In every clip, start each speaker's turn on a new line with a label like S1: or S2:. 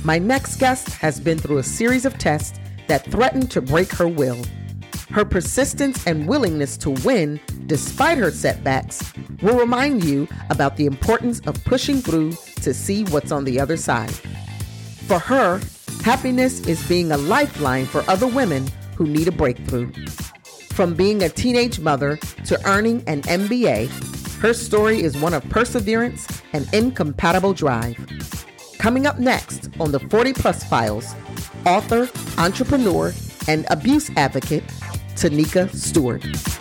S1: My next guest has been through a series of tests that threatened to break her will. Her persistence and willingness to win, despite her setbacks, will remind you about the importance of pushing through to see what's on the other side. For her, happiness is being a lifeline for other women who need a breakthrough. From being a teenage mother to earning an MBA, her story is one of perseverance and incompatible drive. Coming up next on the 40 Plus Files, author, entrepreneur, and abuse advocate, Tanika Stewart.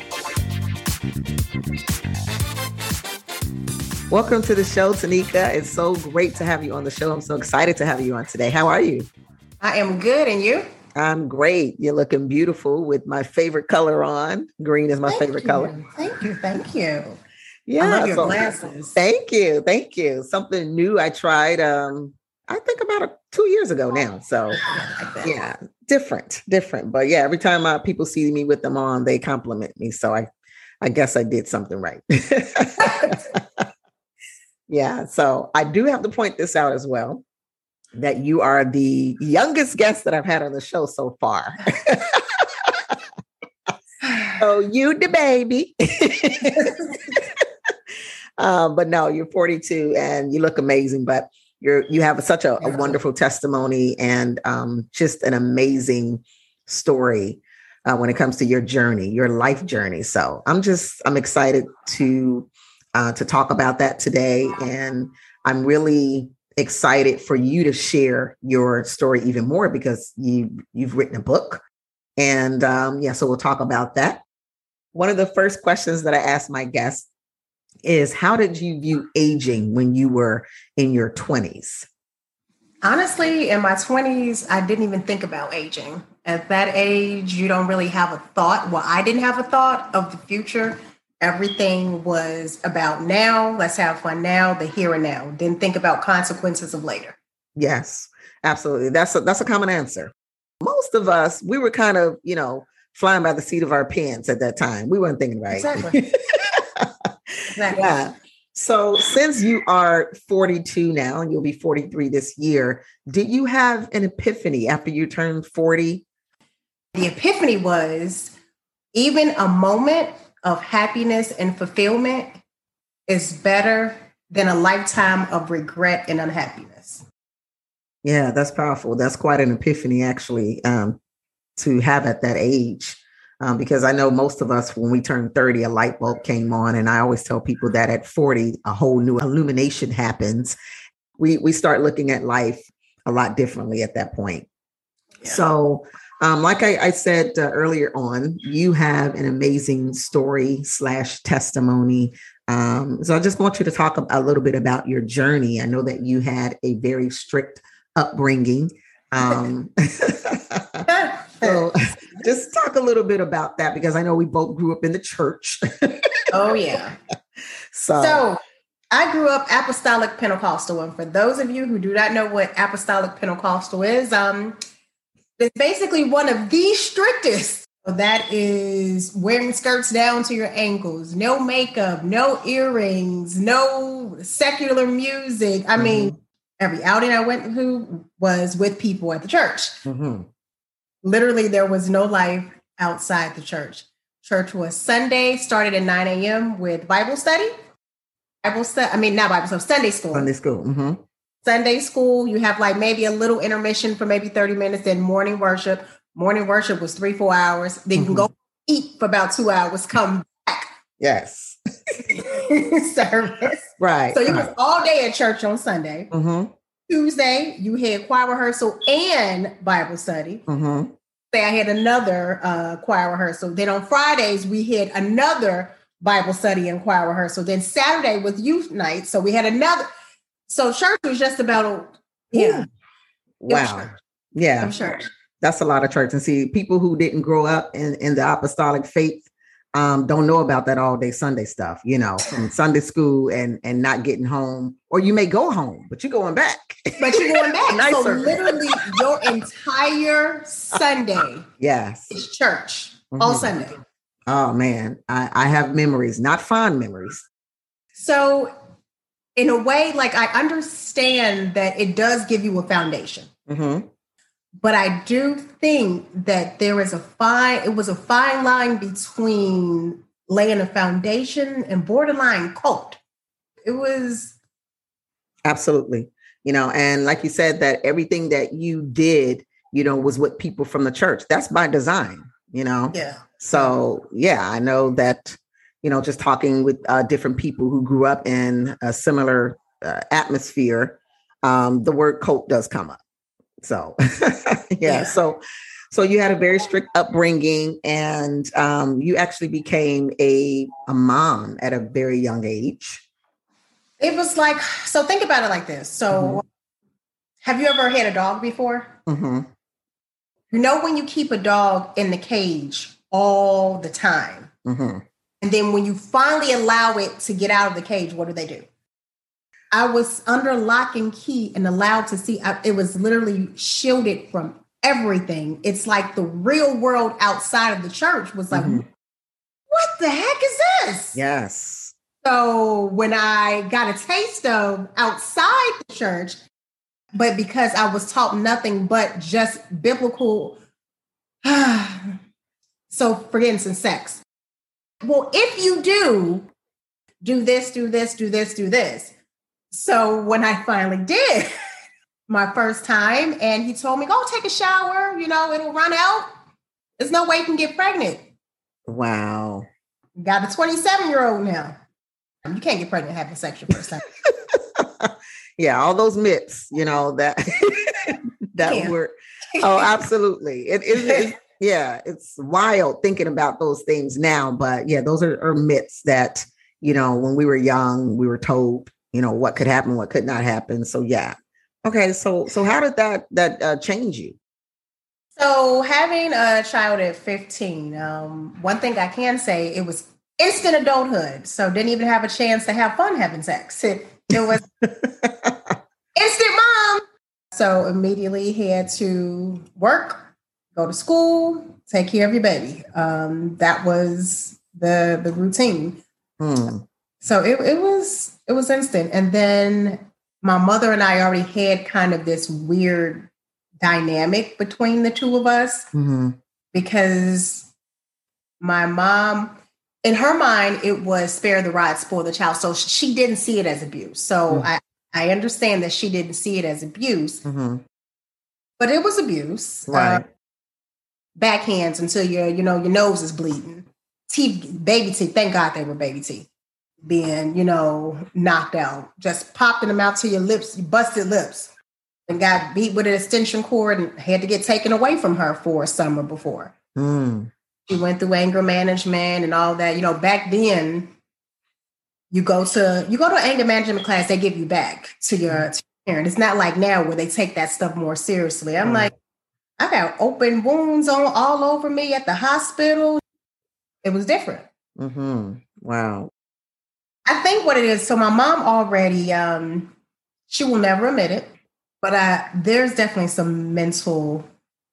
S1: Welcome to the show, Tanika. It's so great to have you on the show. I'm so excited to have you on today. How are you?
S2: I am good. And you?
S1: I'm great. You're looking beautiful with my favorite color on. Green is my favorite color.
S2: Thank you. Thank you.
S1: Yeah.
S2: I love your glasses.
S1: Thank you. Thank you. Something new I tried, I think about 2 years ago now. So yeah, different. But yeah, every time people see me with them on, they compliment me. So I guess I did something right. Yeah. So I do have to point this out as well, that you are the youngest guest that I've had on the show so far. So you the baby. But no, you're 42 and you look amazing, but you have such a wonderful testimony and just an amazing story when it comes to your journey, your life journey. So I'm excited to talk about that today. And I'm really excited for you to share your story even more because you've written a book. And so we'll talk about that. One of the first questions that I ask my guests is, how did you view aging when you were in your 20s?
S2: Honestly, in my 20s, I didn't even think about aging. At that age, you don't really have a thought. Well, I didn't have a thought of the future. Everything was about now. Let's have fun now, the here and now. Didn't think about consequences of later.
S1: Yes, absolutely. That's a common answer. Most of us, we were kind of, flying by the seat of our pants at that time. We weren't thinking right.
S2: Exactly. Exactly.
S1: Yeah. So since you are 42 now and you'll be 43 this year, did you have an epiphany after you turned 40?
S2: The epiphany was even a moment of happiness and fulfillment is better than a lifetime of regret and unhappiness.
S1: Yeah, that's powerful. That's quite an epiphany, actually, to have at that age. Because I know most of us, when we turn 30, a light bulb came on. And I always tell people that at 40, a whole new illumination happens. We start looking at life a lot differently at that point. Yeah. So like I said earlier on, you have an amazing story / testimony. So I just want you to talk a little bit about your journey. I know that you had a very strict upbringing. So just talk a little bit about that, because I know we both grew up in the church.
S2: Oh, yeah. So I grew up Apostolic Pentecostal. And for those of you who do not know what Apostolic Pentecostal is, it's basically one of the strictest. That is wearing skirts down to your ankles, no makeup, no earrings, no secular music. I mean, every outing I went to was with people at the church. Mm-hmm. Literally, there was no life outside the church. Church was Sunday, started at 9 a.m. with Bible study. Sunday school.
S1: Sunday school. Mm-hmm.
S2: Sunday school, you have like maybe a little intermission for maybe 30 minutes, then morning worship. Morning worship was 3-4 hours. Then you can go eat for about 2 hours, come back.
S1: Yes.
S2: Service.
S1: Right.
S2: So you was all day at church on Sunday. Mm-hmm. Tuesday, you had choir rehearsal and Bible study. Mm-hmm. Say I had another choir rehearsal. Then on Fridays, we had another Bible study and choir rehearsal. Then Saturday was youth night. So we had another. So church was just about, yeah.
S1: Wow. Yeah.
S2: Church.
S1: That's a lot of church. And see, people who didn't grow up in the apostolic faith don't know about that all day Sunday stuff, from Sunday school and not getting home, or you may go home, but you're going back.
S2: So literally your entire Sunday is church all Sunday.
S1: Oh man, I have memories, not fond memories.
S2: So in a way, like I understand that it does give you a foundation. Mm-hmm. But I do think that it was a fine line between laying a foundation and borderline cult. It was.
S1: Absolutely. And like you said, that everything that you did, was with people from the church. That's by design,
S2: Yeah.
S1: So, yeah, I know that, just talking with different people who grew up in a similar atmosphere, the word cult does come up. So, yeah. So you had a very strict upbringing, and you actually became a mom at a very young age.
S2: It was like, so think about it like this. So have you ever had a dog before? Mm-hmm. When you keep a dog in the cage all the time, mm-hmm. and then when you finally allow it to get out of the cage, what do? I was under lock and key and allowed to see. It was literally shielded from everything. It's like the real world outside of the church was like, mm-hmm. What the heck is this?
S1: Yes.
S2: So when I got a taste of outside the church, but because I was taught nothing but just biblical. So for instance, sex. Well, if you do this, do this, do this, do this. So when I finally did my first time, and he told me, go take a shower, it'll run out. There's no way you can get pregnant.
S1: Wow.
S2: Got a 27-year-old now. You can't get pregnant having sex your first time.
S1: Yeah, all those myths, that were. Oh, absolutely. It is. Yeah, it's wild thinking about those things now. But yeah, those are myths that, when we were young, we were told, what could happen, what could not happen. So, yeah. Okay. So how did that change you?
S2: So having a child at 15, one thing I can say, it was instant adulthood. So didn't even have a chance to have fun having sex. It was instant mom. So immediately had to work, go to school, take care of your baby. That was the routine. So it was instant. And then my mother and I already had kind of this weird dynamic between the two of us, mm-hmm. because my mom, in her mind, it was spare the rod, spoil the child. So she didn't see it as abuse. So mm-hmm. I understand that she didn't see it as abuse, mm-hmm. but it was abuse.
S1: Right.
S2: Backhands until your nose is bleeding. Teeth, baby teeth. Thank God they were baby teeth being, knocked out. Just popping them out to your lips, your busted lips, and got beat with an extension cord and had to get taken away from her for a summer before. Mm. She went through anger management and all that. Back then, you go to anger management class, they give you back to your parent. It's not like now where they take that stuff more seriously. I'm like, I got open wounds all over me at the hospital. It was different.
S1: Mm-hmm. Wow.
S2: I think what it is, so my mom already, she will never admit it, but there's definitely some mental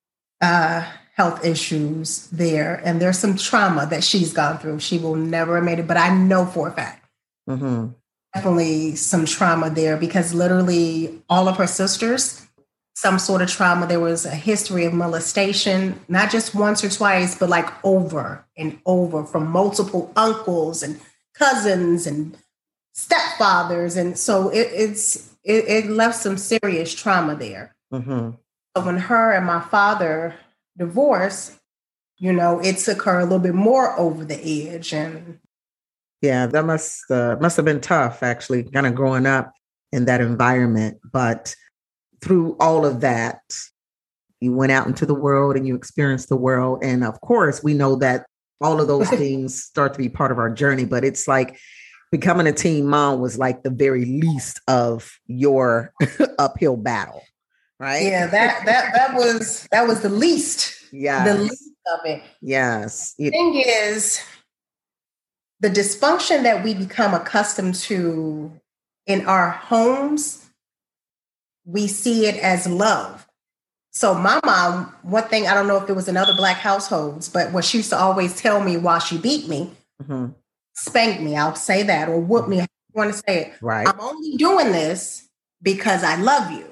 S2: health issues there. And there's some trauma that she's gone through. She will never admit it, but I know for a fact. Mm-hmm. Definitely some trauma there, because literally all of her sisters, some sort of trauma. There was a history of molestation, not just once or twice, but like over and over from multiple uncles and cousins and stepfathers. And so it left some serious trauma there. Mm-hmm. So when her and my father divorced, it took her a little bit more over the edge. And
S1: yeah, that must have been tough, actually, kind of growing up in that environment. But through all of that, you went out into the world and you experienced the world. And of course, we know that all of those things start to be part of our journey, but it's like becoming a teen mom was like the very least of your uphill battle, right?
S2: Yeah, that was the least.
S1: Yeah,
S2: the least of it.
S1: Yes.
S2: The thing is, the dysfunction that we become accustomed to in our homes, we see it as love. So my mom, one thing, I don't know if it was in other Black households, but what she used to always tell me while she beat me, mm-hmm. spank me, I'll say that, or whoop me, want to say it.
S1: Right.
S2: I'm only doing this because I love you.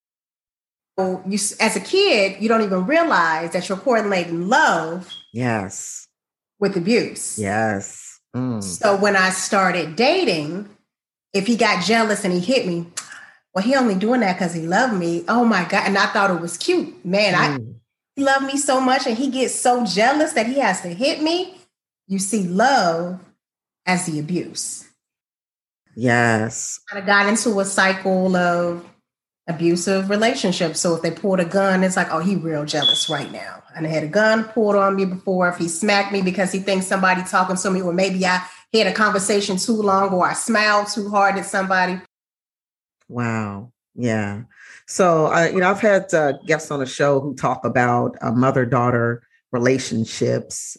S2: So you, as a kid, you don't even realize that you're correlating love.
S1: Yes.
S2: With abuse.
S1: Yes.
S2: So when I started dating, if he got jealous and he hit me, well, he only doing that because he loved me. Oh my God. And I thought it was cute. Man, he loved me so much and he gets so jealous that he has to hit me. You see love as the abuse.
S1: Yes.
S2: I got into a cycle of abusive relationships. So if they pulled a gun, it's like, oh, he real jealous right now. And I had a gun pulled on me before. If he smacked me because he thinks somebody talking to me, or maybe I had a conversation too long, or I smiled too hard at somebody.
S1: Wow. Yeah. So, I've had guests on the show who talk about mother-daughter relationships.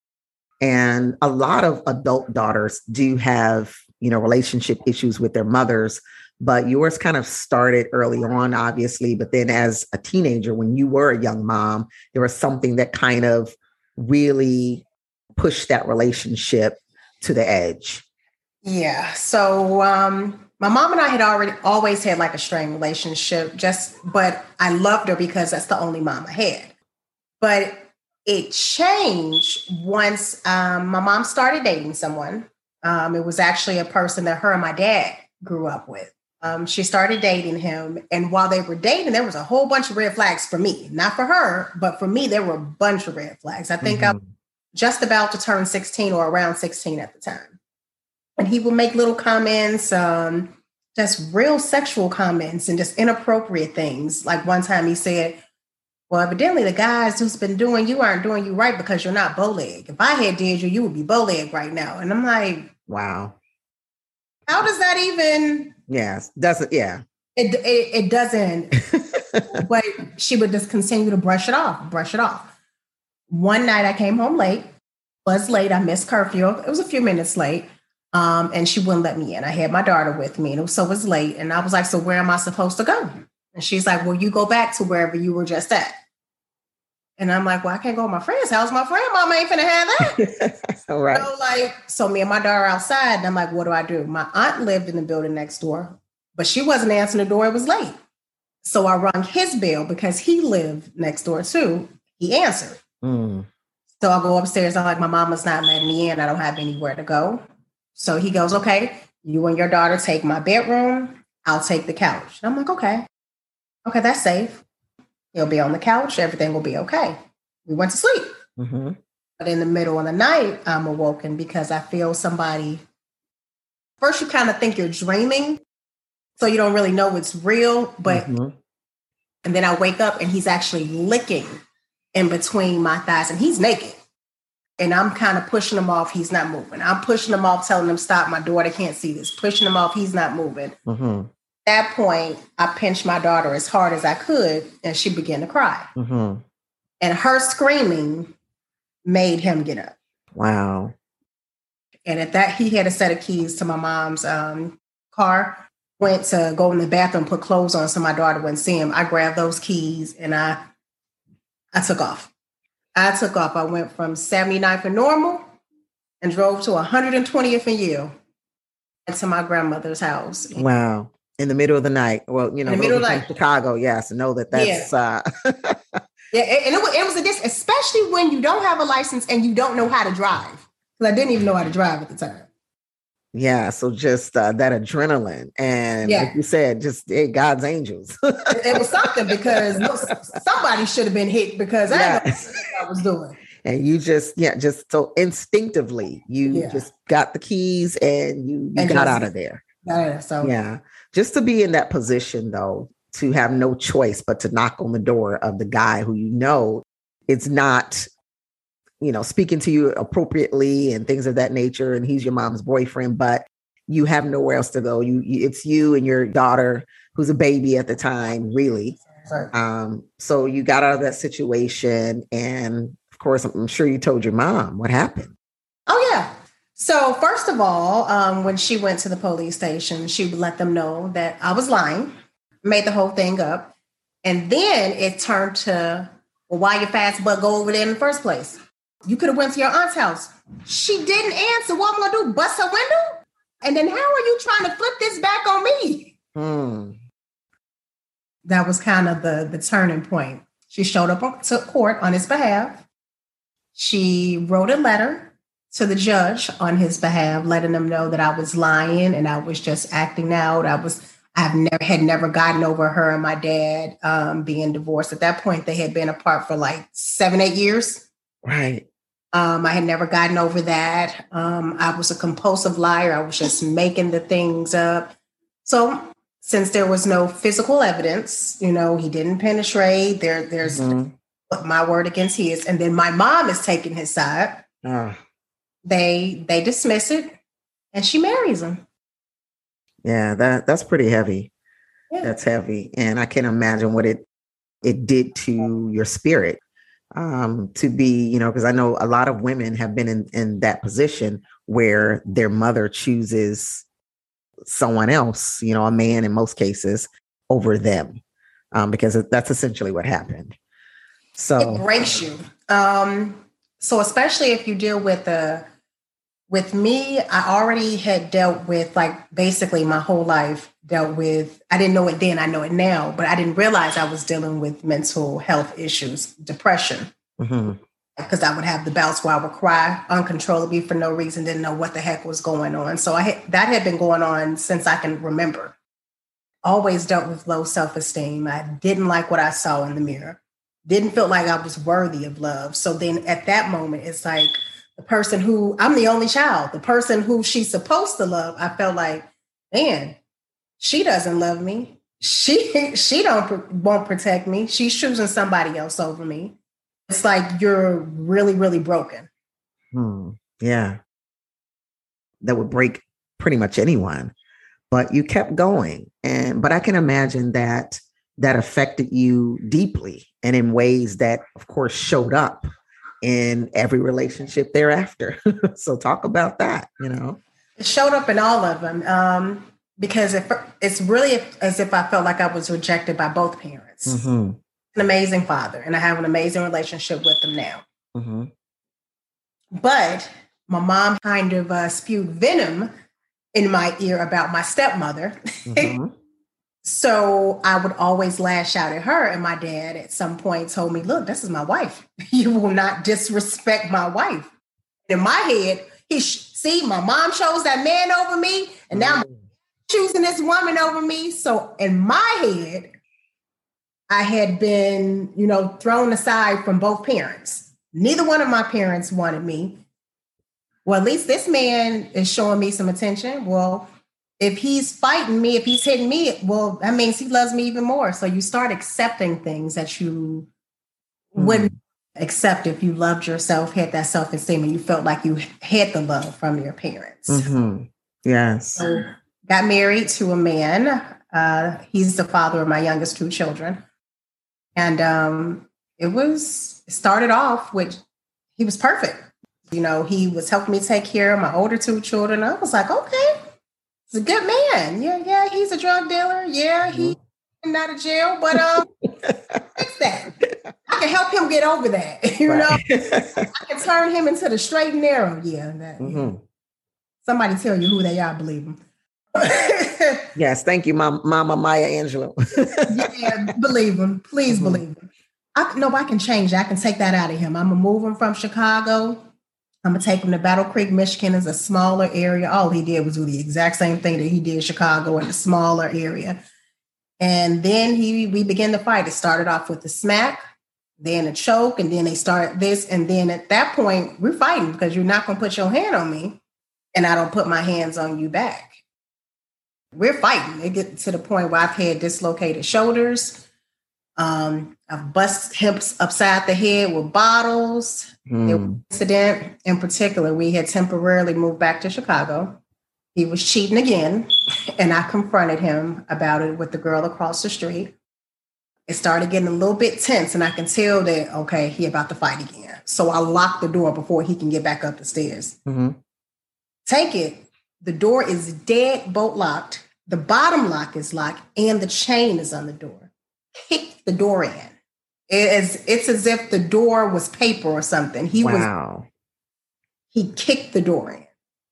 S1: And a lot of adult daughters do have, relationship issues with their mothers. But yours kind of started early on, obviously. But then as a teenager, when you were a young mom, there was something that kind of really pushed that relationship to the edge.
S2: Yeah. So my mom and I had always had like a strained relationship, but I loved her because that's the only mom I had. But it changed once my mom started dating someone. It was actually a person that her and my dad grew up with. She started dating him. And while they were dating, there was a whole bunch of red flags for me, not for her, but for me, there were a bunch of red flags. I think I was just about to turn 16 or around 16 at the time. And he would make little comments, just real sexual comments and just inappropriate things. Like one time he said, well, evidently the guys who's been doing you aren't doing you right because you're not bow-legged. If I had did you, you would be bow-legged right now. And I'm like,
S1: wow.
S2: How does that even...
S1: Yes, doesn't, yeah.
S2: It doesn't, but she would just continue to brush it off. One night I came home late, I missed curfew. It was a few minutes late. And she wouldn't let me in. I had my daughter with me, and so it was late. And I was like, so where am I supposed to go? And she's like, well, you go back to wherever you were just at. And I'm like, well, I can't go to my friend's house. My friend mama ain't finna have that.
S1: All right.
S2: So me and my daughter outside, and I'm like, what do I do? My aunt lived in the building next door, but she wasn't answering the door. It was late. So I rung his bell because he lived next door too. He answered. So I go upstairs. I'm like, my mama's not letting me in. I don't have anywhere to go. So he goes, okay, you and your daughter take my bedroom. I'll take the couch. And I'm like, okay, that's safe. He'll be on the couch. Everything will be okay. We went to sleep. But in the middle of the night, I'm awoken because I feel somebody. First, you kind of think you're dreaming. So you don't really know it's real. But and then I wake up and he's actually licking in between my thighs and he's naked. And I'm kind of pushing him off. He's not moving. I'm pushing him off, telling him, stop. My daughter can't see this. Pushing him off. He's not moving. At that point, I pinched my daughter as hard as I could, and she began to cry. And her screaming made him get up.
S1: Wow.
S2: And at that, he had a set of keys to my mom's car, went to go in the bathroom, put clothes on so my daughter wouldn't see him. I grabbed those keys and I took off. I went from 79th and Normal and drove to 120th and Yale to my grandmother's house.
S1: Wow. In the middle of the night. Well, in the middle of the night. Chicago, yes. Know that's...
S2: Yeah, and it was a distance, especially when you don't have a license and you don't know how to drive. Because I didn't even know how to drive at the time.
S1: Yeah, so just that adrenaline. And like you said, just God's angels.
S2: It was something because somebody should have been hit because I didn't know what I was doing.
S1: And you just so instinctively, you just got the keys and you got out of there. Just to be in that position, though, to have no choice but to knock on the door of the guy who it's not, speaking to you appropriately and things of that nature, and he's your mom's boyfriend, but you have nowhere else to go. It's you and your daughter, who's a baby at the time, really. Right. So you got out of that situation, and of course, I'm sure you told your mom what happened.
S2: Oh, yeah. So first of all, when she went to the police station, she would let them know that I was lying, made the whole thing up. And then it turned to, well, why your fast butt go over there in the first place? You could have went to your aunt's house. She didn't answer. What am I going to do? Bust her window? And then how are you trying to flip this back on me? That was kind of the turning point. She showed up to court on his behalf. She wrote a letter to the judge on his behalf, letting him know that I was lying and I was just acting out. Had never gotten over her and my dad being divorced. At that point, they had been apart for like 7-8 years.
S1: Right.
S2: I had never gotten over that. I was a compulsive liar. I was just making the things up. So since there was no physical evidence, he didn't penetrate. There's my word against his. And then my mom is taking his side. They dismiss it and she marries him.
S1: Yeah, that's pretty heavy. Yeah. That's heavy. And I can imagine what it did to your spirit. To be, because I know a lot of women have been in that position where their mother chooses someone else, a man in most cases, over them, because that's essentially what happened. So
S2: it breaks you. So especially if you deal with me, I already had dealt with, like, basically my whole life I didn't know it then, I know it now, but I didn't realize I was dealing with mental health issues, depression. Because I would have the bouts where I would cry uncontrollably for no reason, didn't know what the heck was going on. So that had been going on since I can remember. Always dealt with low self-esteem. I didn't like what I saw in the mirror. Didn't feel like I was worthy of love. So then at that moment, it's like the person who, I'm the only child, the person who she's supposed to love, I felt like, man, she doesn't love me. She won't protect me. She's choosing somebody else over me. It's like you're really, really broken.
S1: Yeah. That would break pretty much anyone. But you kept going. But I can imagine that affected you deeply and in ways that, of course, showed up in every relationship thereafter. So talk about that,
S2: It showed up in all of them. Because it's really as if I felt like I was rejected by both parents. An amazing father, and I have an amazing relationship with him now. But my mom kind of spewed venom in my ear about my stepmother. So I would always lash out at her. And my dad at some point told me, look, this is my wife. You will not disrespect my wife. In my head, my mom chose that man over me. And now I'm choosing this woman over me. So in my head, I had been, thrown aside from both parents. Neither one of my parents wanted me. Well, at least this man is showing me some attention. Well, if he's fighting me, if he's hitting me, well, that means he loves me even more. So you start accepting things that you wouldn't accept if you loved yourself, had that self-esteem, and you felt like you had the love from your parents.
S1: Yes.
S2: So got married to a man. He's the father of my youngest 2 children. And it started off with, he was perfect. He was helping me take care of my older 2 children. I was like, okay, he's a good man. Yeah, he's a drug dealer. Yeah, he's out of jail, but fix that. I can help him get over that. I can turn him into the straight and narrow. Yeah. Somebody tell you who they are, believe them.
S1: Yes, thank you, Mama Maya Angelou.
S2: Yeah, believe him. Please believe him. I can change that. I can take that out of him. I'm going to move him from Chicago. I'm going to take him to Battle Creek, Michigan. Is a smaller area. All he did was do the exact same thing that he did in Chicago in a smaller area. And then we began to fight. It started off with the smack, then a choke, and then they started this. And then at that point, we're fighting because you're not going to put your hand on me and I don't put my hands on you back. We're fighting. It gets to the point where I've had dislocated shoulders. I've busted hips upside the head with bottles. There was an incident in particular. We had temporarily moved back to Chicago. He was cheating again, and I confronted him about it with the girl across the street. It started getting a little bit tense, and I can tell that, okay, he about to fight again. So I locked the door before he can get back up the stairs. Take it. The door is dead bolt locked. The bottom lock is locked, and the chain is on the door. Kick the door in. It's as if the door was paper or something. He kicked the door in.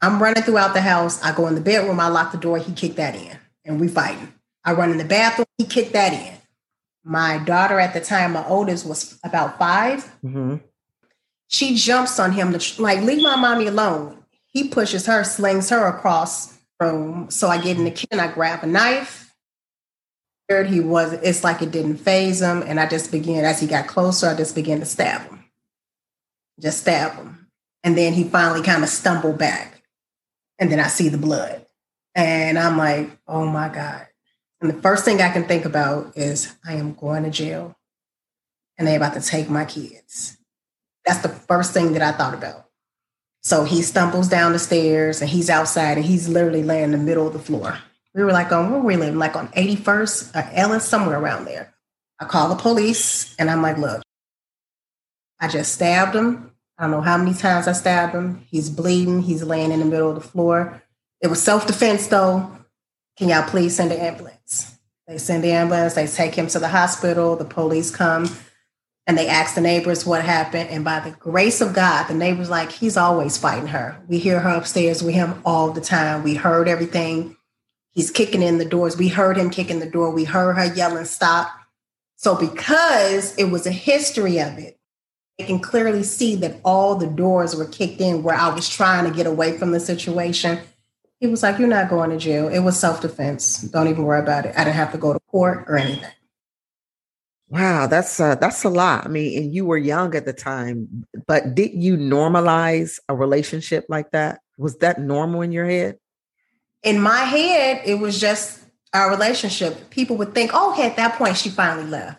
S2: I'm running throughout the house. I go in the bedroom. I lock the door. He kicked that in and we fighting. I run in the bathroom. He kicked that in. My daughter at the time, my oldest, was about 5. Mm-hmm. She jumps on him to leave my mommy alone. He pushes her, slings her across the room. So I get in the kitchen. I grab a knife. It's like it didn't faze him. And I just began, as he got closer, I just began to stab him. Just stab him. And then he finally kind of stumbled back. And then I see the blood. And I'm like, oh my God. And the first thing I can think about is I am going to jail. And they're about to take my kids. That's the first thing that I thought about. So he stumbles down the stairs and he's outside and he's literally laying in the middle of the floor. We were where were we living? On 81st, Ellis, somewhere around there. I call the police and I'm like, look, I just stabbed him. I don't know how many times I stabbed him. He's bleeding. He's laying in the middle of the floor. It was self-defense though. Can y'all please send an ambulance? They send the ambulance. They take him to the hospital. The police come. And they asked the neighbors what happened. And by the grace of God, the neighbors he's always fighting her. We hear her upstairs with him all the time. We heard everything. He's kicking in the doors. We heard him kicking the door. We heard her yelling, stop. So because it was a history of it, they can clearly see that all the doors were kicked in where I was trying to get away from the situation. He was like, you're not going to jail. It was self-defense. Don't even worry about it. I didn't have to go to court or anything.
S1: Wow, that's a lot. I mean, and you were young at the time, but did you normalize a relationship like that? Was that normal in your head?
S2: In my head, it was just our relationship. People would think, oh, at that point, she finally left.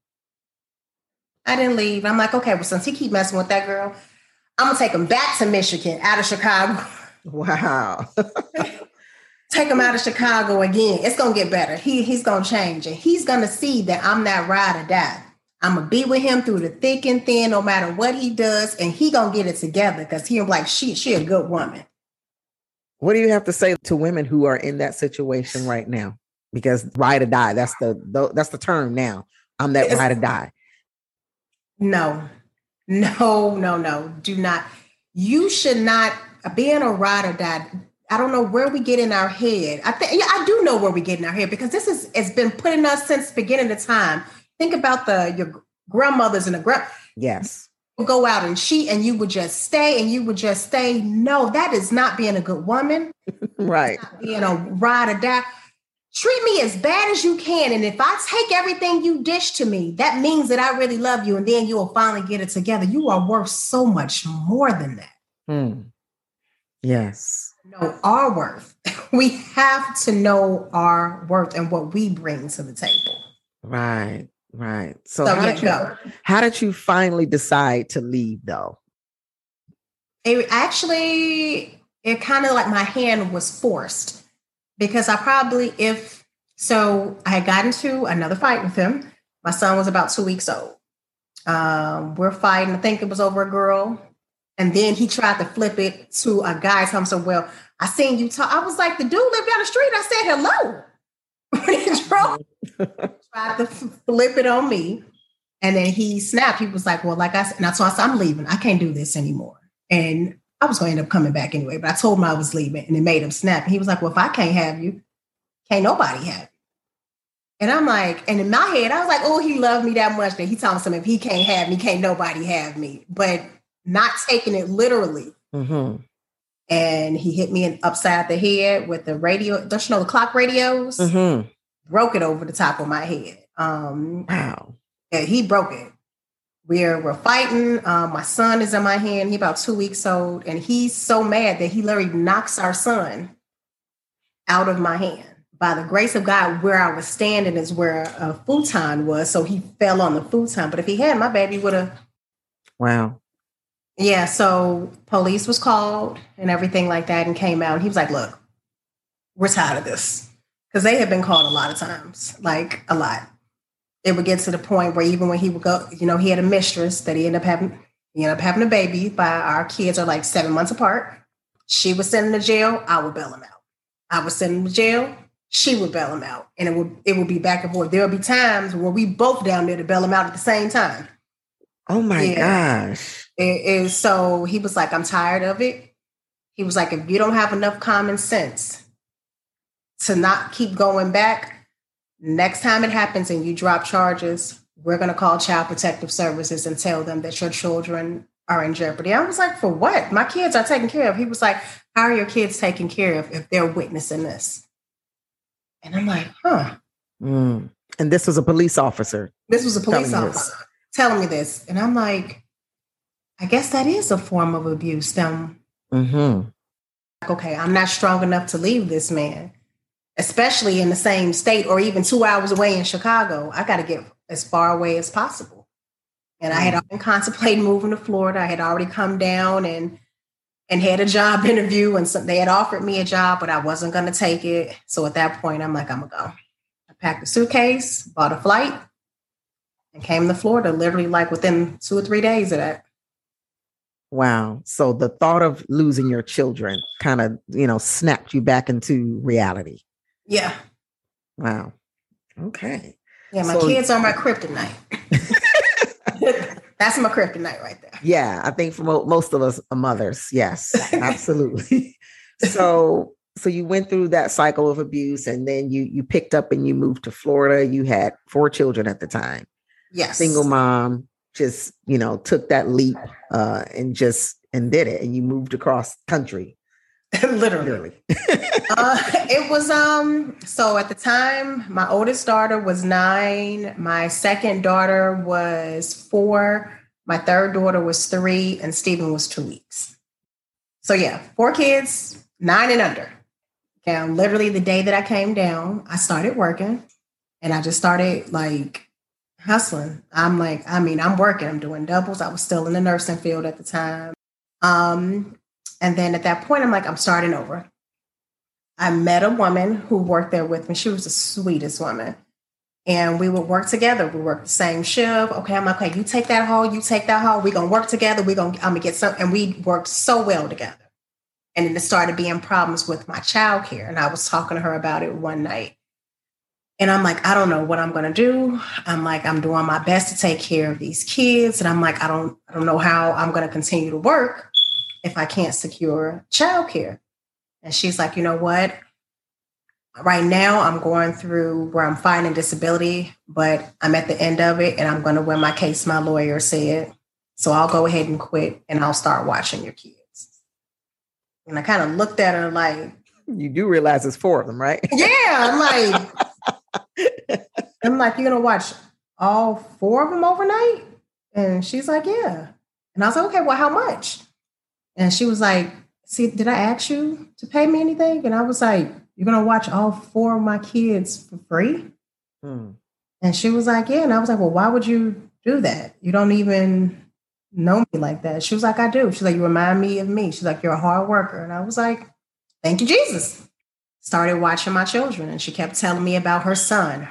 S2: I didn't leave. I'm like, okay, well, since he keep messing with that girl, I'm going to take him back to Michigan, out of Chicago.
S1: Wow.
S2: Take him out of Chicago again. It's going to get better. He's going to change and he's going to see that I'm not ride or die. I'm going to be with him through the thick and thin, no matter what he does. And he going to get it together because he'll be like, she a good woman.
S1: What do you have to say to women who are in that situation right now? Because ride or die, that's the term now. I'm that ride or die.
S2: No. Do not. You should not be in a ride or die. I don't know where we get in our head. I do know where we get in our head because it's been put in us since the beginning of time. Think about your grandmothers and
S1: yes.
S2: Go out and cheat and you would just stay. No, that is not being a good woman.
S1: Right.
S2: Not being a ride or die. Treat me as bad as you can. And if I take everything you dish to me, that means that I really love you. And then you will finally get it together. You are worth so much more than that.
S1: Yes.
S2: Know our worth. We have to know our worth and what we bring to the table.
S1: Right. So how did you finally decide to leave though?
S2: It kind of my hand was forced because I had gotten into another fight with him. My son was about 2 weeks old. We're fighting. I think it was over a girl. And then he tried to flip it to a guy. So well, I seen you talk. I was like, the dude lived down the street. I said hello. When he tried to flip it on me. And then he snapped. He was like, well, like I said, and so I said, I'm leaving. I can't do this anymore. And I was going to end up coming back anyway, but I told him I was leaving and it made him snap. And he was like, well, if I can't have you, can't nobody have you. And I'm like, and in my head, I was like, oh, he loved me that much that he told me if he can't have me, can't nobody have me. But not taking it literally. Mm-hmm. And he hit me upside the head with the radio. Don't you know the clock radios? Mm-hmm. Broke it over the top of my head.
S1: Wow.
S2: Yeah, he broke it. We're fighting. My son is in my hand. He's about 2 weeks old. And he's so mad that he literally knocks our son out of my hand. By the grace of God, where I was standing is where a futon was. So he fell on the futon. But if he had, my baby would have.
S1: Wow.
S2: Yeah, so police was called and everything like that and came out. And he was like, look, we're tired of this. Because they had been called a lot of times, like a lot. It would get to the point where even when he would go, he had a mistress that he ended up having a baby by our kids are like 7 months apart. She was sent him to jail. I would bail him out. I would send him to jail. She would bail him out. And it would be back and forth. There would be times where we both down there to bail him out at the same time.
S1: Oh my gosh.
S2: So he was like, I'm tired of it. He was like, if you don't have enough common sense to not keep going back, next time it happens and you drop charges, we're going to call Child Protective Services and tell them that your children are in jeopardy. I was like, for what? My kids are taken care of. He was like, how are your kids taken care of if they're witnessing this? And I'm like, huh.
S1: And this was a police officer.
S2: This was a police officer telling me this. And I'm like, I guess that is a form of abuse. Okay, I'm not strong enough to leave this man, especially in the same state or even 2 hours away in Chicago. I got to get as far away as possible. And I had been contemplating moving to Florida. I had already come down and had a job interview, and they had offered me a job, but I wasn't going to take it. So at that point, I'm like, I'm going to go. I packed a suitcase, bought a flight, and came to Florida literally like within 2 or 3 days of that.
S1: Wow. So the thought of losing your children kind of, snapped you back into reality.
S2: Yeah.
S1: Wow. Okay.
S2: Yeah, my kids are my kryptonite. That's my kryptonite right there.
S1: Yeah, I think for most of us are mothers. Yes, absolutely. So you went through that cycle of abuse, and then you picked up and you moved to Florida. You had 4 children at the time.
S2: Yes.
S1: Single mom, just, took that leap and did it. And you moved across country.
S2: Literally. It was, so at the time, my oldest daughter was 9. My second daughter was 4. My third daughter was 3, and Stephen was 2 weeks. So yeah, 4 kids, 9 and under. Okay, literally the day that I came down, I started working, and I just started like hustling. I'm working, I'm doing doubles. I was still in the nursing field at the time. And then at that point, I'm like, I'm starting over. I met a woman who worked there with me. She was the sweetest woman. And we would work together. We worked the same shift. Okay, I'm like, okay, you take that haul, you take that haul. We're going to work together. I'm going to get some. And we worked so well together. And then it started being problems with my childcare. And I was talking to her about it one night. And I'm like, I don't know what I'm going to do. I'm like, I'm doing my best to take care of these kids. And I'm like, I don't know how I'm going to continue to work if I can't secure childcare. And she's like, you know what? Right now I'm going through where I'm fighting disability, but I'm at the end of it and I'm going to win my case, my lawyer said. So I'll go ahead and quit and I'll start watching your kids. And I kind of looked at her like,
S1: you do realize it's 4 of them, right?
S2: Yeah. I'm like, you're going to watch all 4 of them overnight? And she's like, yeah. And I was like, okay, well, how much? And she was like, see, did I ask you to pay me anything? And I was like, you're going to watch all 4 of my kids for free? And she was like, yeah. And I was like, well, why would you do that? You don't even know me like that. She was like, I do. She's like, you remind me of me. She's like, you're a hard worker. And I was like, thank you, Jesus. Started watching my children. And she kept telling me about her son.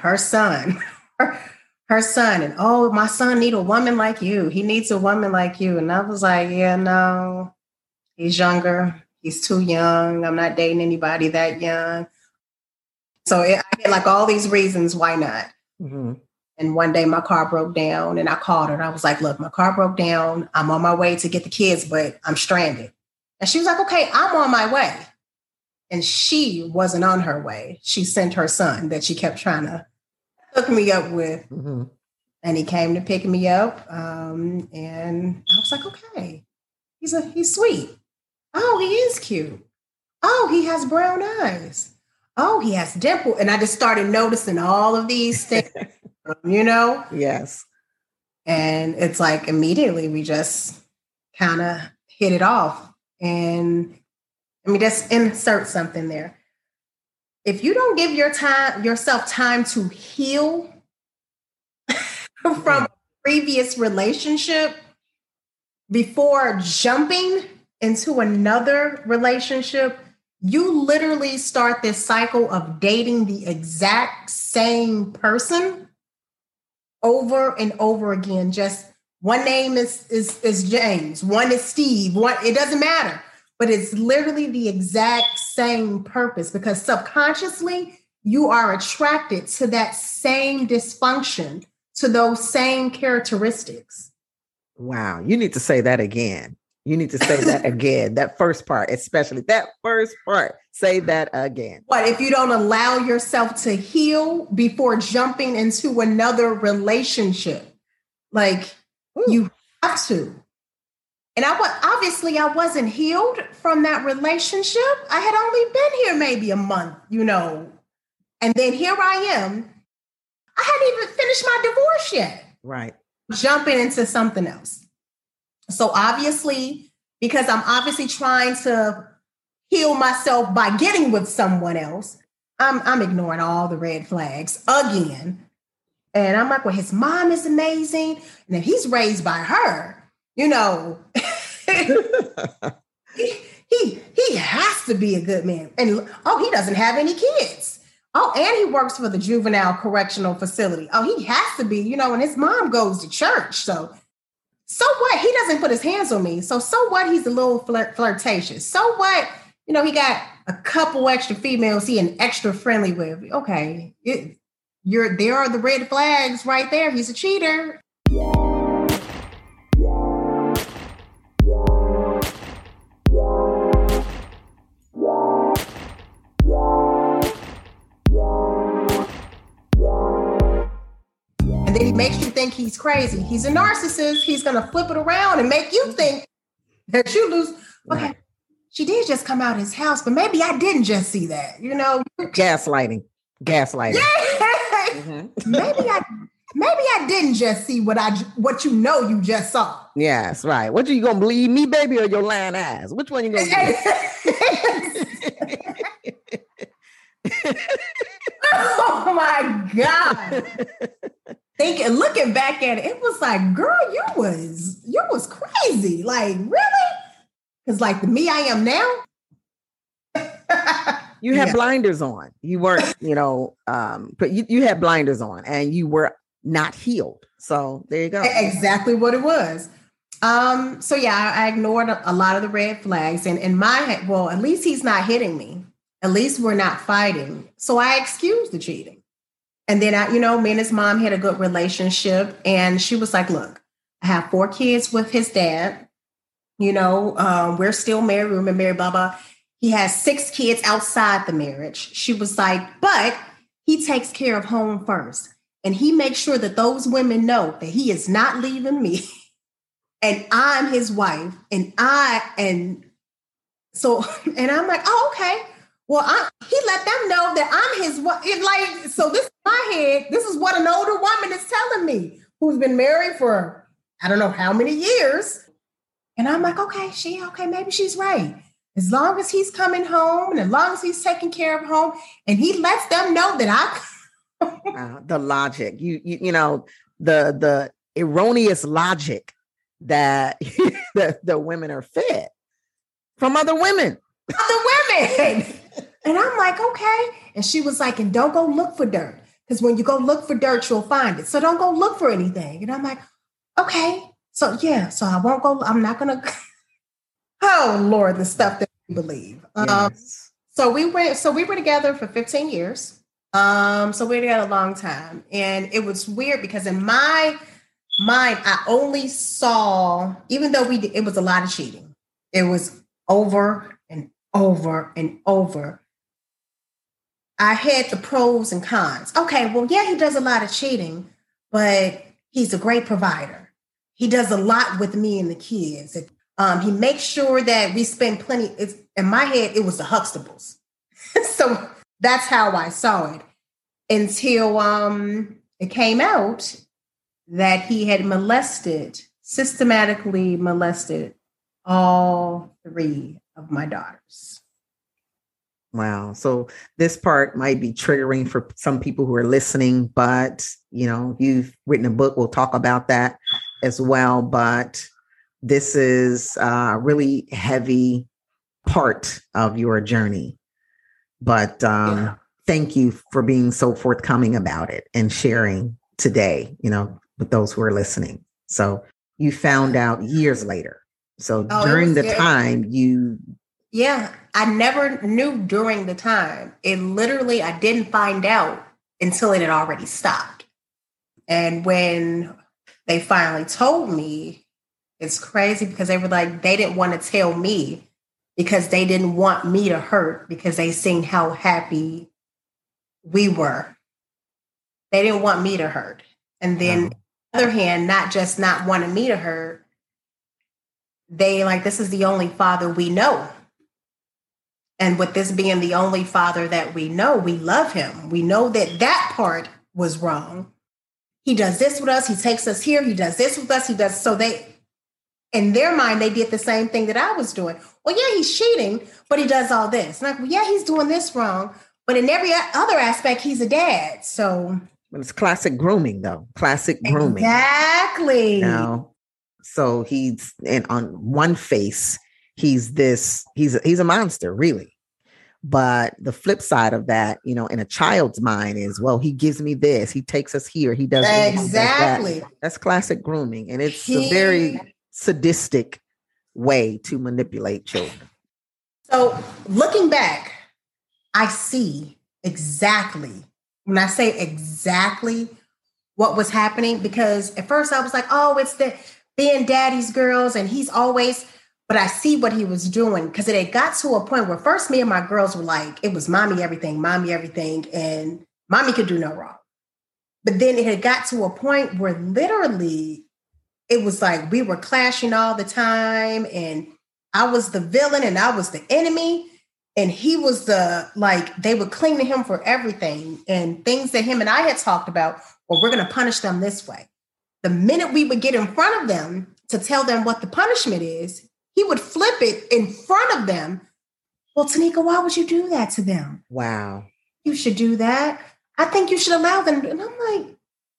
S2: And, oh, my son need a woman like you. He needs a woman like you. And I was like, yeah, no, he's younger. He's too young. I'm not dating anybody that young. So I get like all these reasons why not. Mm-hmm. And one day my car broke down and I called her and I was like, look, my car broke down. I'm on my way to get the kids, but I'm stranded. And she was like, okay, I'm on my way. And she wasn't on her way. She sent her son that she kept trying to hook me up with. Mm-hmm. And he came to pick me up. And I was like, okay, he's sweet. Oh, he is cute. Oh, he has brown eyes. Oh, he has dimple. And I just started noticing all of these things,
S1: Yes.
S2: And it's like immediately we just kind of hit it off. And just insert something there. If you don't give yourself time to heal from a previous relationship before jumping into another relationship, you literally start this cycle of dating the exact same person over and over again. Just one name is James, one is Steve, it doesn't matter. But it's literally the exact same purpose because subconsciously you are attracted to that same dysfunction, to those same characteristics.
S1: Wow. You need to say that again. You need to say that again. That first part, especially that first part. Say that again.
S2: What if you don't allow yourself to heal before jumping into another relationship? Like, you have to. And obviously I wasn't healed from that relationship. I had only been here maybe a month, and then here I am. I hadn't even finished my divorce yet.
S1: Right.
S2: Jumping into something else. So obviously, because I'm obviously trying to heal myself by getting with someone else, I'm ignoring all the red flags again. And I'm like, well, his mom is amazing. And if he's raised by her, he has to be a good man. And he doesn't have any kids. Oh, and he works for the juvenile correctional facility. Oh, he has to be, and his mom goes to church. So what? He doesn't put his hands on me. So what? He's a little flirtatious. So what? He got a couple extra females he an extra friendly with. Okay. There are the red flags right there. He's a cheater. And then he makes you think he's crazy. He's a narcissist. He's going to flip it around and make you think that you lose. Okay, right. She did just come out of his house, but maybe I didn't just see that,
S1: Gaslighting.
S2: Yeah. Mm-hmm. Maybe I didn't just see what you just saw.
S1: Yes, right. What you gonna believe, me, baby, or your lying ass? Which one you gonna believe?
S2: Oh my God. Looking back at it, it was like, girl, you was crazy. Like, really? Because like the me I am now.
S1: You had blinders on. You weren't, but you had blinders on and you were not healed. So there you go.
S2: Exactly what it was. So yeah, I ignored a lot of the red flags, and in my head, well, at least he's not hitting me. At least we're not fighting. So I excused the cheating. And then me and his mom had a good relationship, and she was like, look, I have 4 kids with his dad. We're still married. We've been married, blah, blah. He has 6 kids outside the marriage. She was like, but he takes care of home first. And he makes sure that those women know that he is not leaving me. And I'm his wife. And I'm like, oh, okay. Well, he let them know that I'm his wife. So this is my head. This is what an older woman is telling me, who's been married for, I don't know how many years. And I'm like, okay, maybe she's right. As long as he's coming home and as long as he's taking care of home, and he lets them know that
S1: the logic, the erroneous logic that the women are fed from other women. And I'm like, okay. And she was like, and don't go look for dirt, because when you go look for dirt, you'll find it. So don't go look for anything. And I'm like, okay. So yeah, so I won't go. I'm not gonna. Oh Lord, the stuff that we believe. Yes. So we were together for 15 years. So we were together a long time, and it was weird because in my mind, I only saw, even though it was a lot of cheating. It was over and over and over. I had the pros and cons. Okay, well, yeah, he does a lot of cheating, but he's a great provider. He does a lot with me and the kids. He makes sure that we spend plenty. In my head, it was the Huxtables. So that's how I saw it until it came out that he had systematically molested all 3 of my daughters. Wow. So this part might be triggering for some people who are listening, but you've written a book. We'll talk about that as well. But this is a really heavy part of your journey. But thank you for being so forthcoming about it and sharing today, with those who are listening. So you found out years later. So during the time
S2: Yeah, I never knew during the time. I didn't find out until it had already stopped. And when they finally told me, It's crazy because they were like, they didn't want to tell me because they didn't want me to hurt because they seen how happy we were. They didn't want me to hurt. And then on the other hand, not just not wanting me to hurt, they like, this is the only father we know. And with this being the only father that we know, we love him. We know that that part was wrong. He does this with us. He takes us here. He does this with us. He does. So they, in their mind, they did the same thing that I was doing. Well, yeah, he's cheating, but he does all this. Like, well, yeah, he's doing this wrong. But in every other aspect, he's a dad. So
S1: it's classic grooming, though. Classic grooming.
S2: Exactly.
S1: So he's on one face, he's a monster, really. But the flip side of that, in a child's mind is, well, he gives me this, he takes us here, he does
S2: exactly.
S1: That. That's classic grooming, and it's a very sadistic way to manipulate children.
S2: So looking back, I see exactly, when I say exactly what was happening, because at first I was like, oh, it's the being daddy's girls, and he's always. But I see what he was doing, because it had got to a point where first me and my girls were like, it was mommy everything, and mommy could do no wrong. But then it had got to a point where literally it was like we were clashing all the time, and I was the villain and I was the enemy, and he was they would cling to him for everything, and things that him and I had talked about, well, we're going to punish them this way. The minute we would get in front of them to tell them what the punishment is, he would flip it in front of them. Well, Tanika, why would you do that to them?
S1: Wow.
S2: You should do that. I think you should allow them. And I'm like,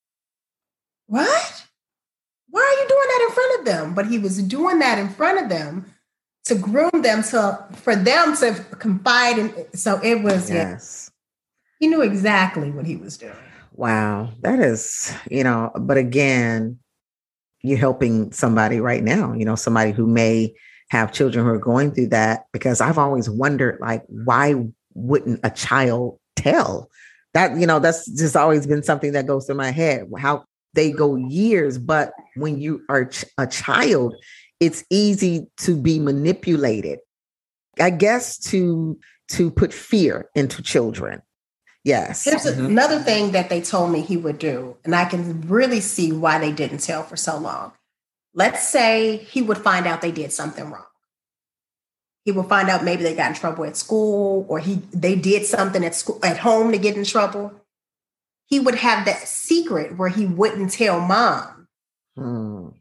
S2: what? Why are you doing that in front of them? But he was doing that in front of them to groom them, for them to confide in. So it was, yes. He knew exactly what he was doing.
S1: Wow. That is, but again, you're helping somebody right now, somebody who may have children who are going through that, because I've always wondered, like, why wouldn't a child tell that? That's just always been something that goes through my head, how they go years. But when you are a child, it's easy to be manipulated, I guess, to put fear into children. Yes.
S2: Here's another thing that they told me he would do, and I can really see why they didn't tell for so long. Let's say he would find out they did something wrong. He would find out maybe they got in trouble at school, or they did something at home to get in trouble. He would have that secret where he wouldn't tell mom. Well,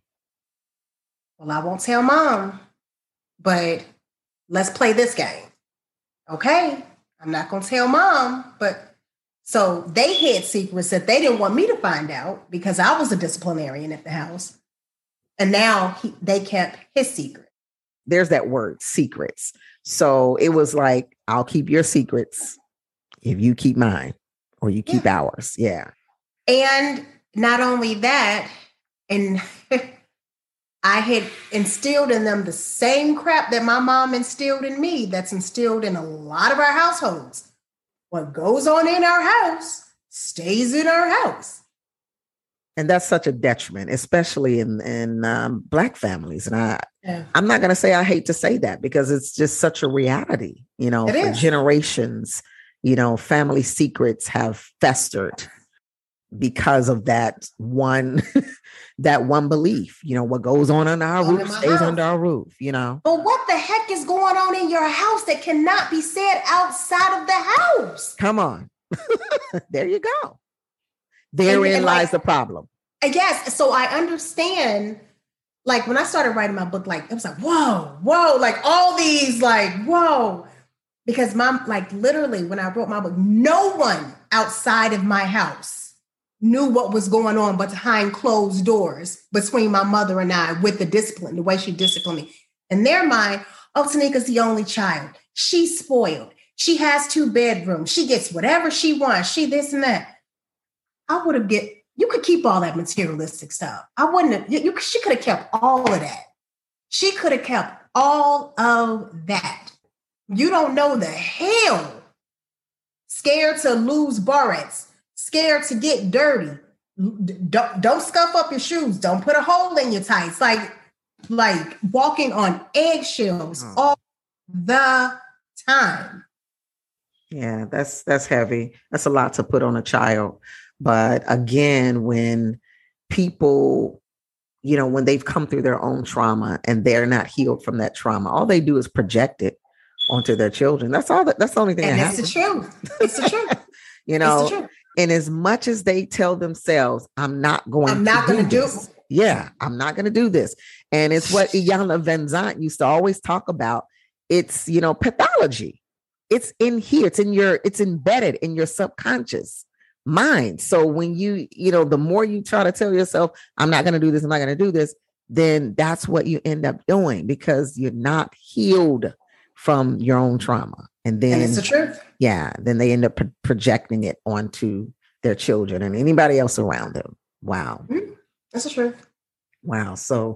S2: I won't tell mom, but let's play this game. Okay, I'm not going to tell mom, but so they had secrets that they didn't want me to find out because I was a disciplinarian at the house. And now they kept his secret.
S1: There's that word, secrets. So it was like, I'll keep your secrets if you keep mine, or you keep ours. Yeah.
S2: And not only that, and I had instilled in them the same crap that my mom instilled in me, that's instilled in a lot of our households. What goes on in our house stays in our house.
S1: And that's such a detriment, especially in Black families. And I'm not going to say I hate to say that, because it's just such a reality, for generations, family secrets have festered because of that one belief. What goes on under our roof stays under our roof, But
S2: what the heck is going on in your house that cannot be said outside of the house?
S1: Come on. There you go. Therein lies the problem.
S2: Yes. So I understand, like, when I started writing my book, like, it was like, whoa, like all these, like, whoa. Because literally when I wrote my book, no one outside of my house knew what was going on behind closed doors between my mother and I, with the discipline, the way she disciplined me. In their mind, oh, Tanika's the only child. She's spoiled. She has 2 bedrooms. She gets whatever she wants. She this and that. You could keep all that materialistic stuff. I wouldn't have, she could have kept all of that. She could have kept all of that. You don't know the hell. Scared to lose barrettes. Scared to get dirty. Don't scuff up your shoes. Don't put a hole in your tights. Like, like walking on eggshells all the time.
S1: Yeah, that's heavy. That's a lot to put on a child. But again, when people, when they've come through their own trauma and they're not healed from that trauma, all they do is project it onto their children. That's the only thing.
S2: And that's the truth. It's the truth.
S1: It's the truth. And as much as they tell themselves, I'm not going to do this. Yeah, I'm not going to do this. And it's what Iyanla Vanzant used to always talk about. It's, pathology. It's in here. It's embedded in your subconscious mind. So when the more you try to tell yourself, I'm not going to do this, I'm not going to do this, then that's what you end up doing because you're not healed from your own trauma. And it's the truth. Yeah. Then they end up projecting it onto their children and anybody else around them. Wow.
S2: Mm-hmm. That's the truth.
S1: Wow. So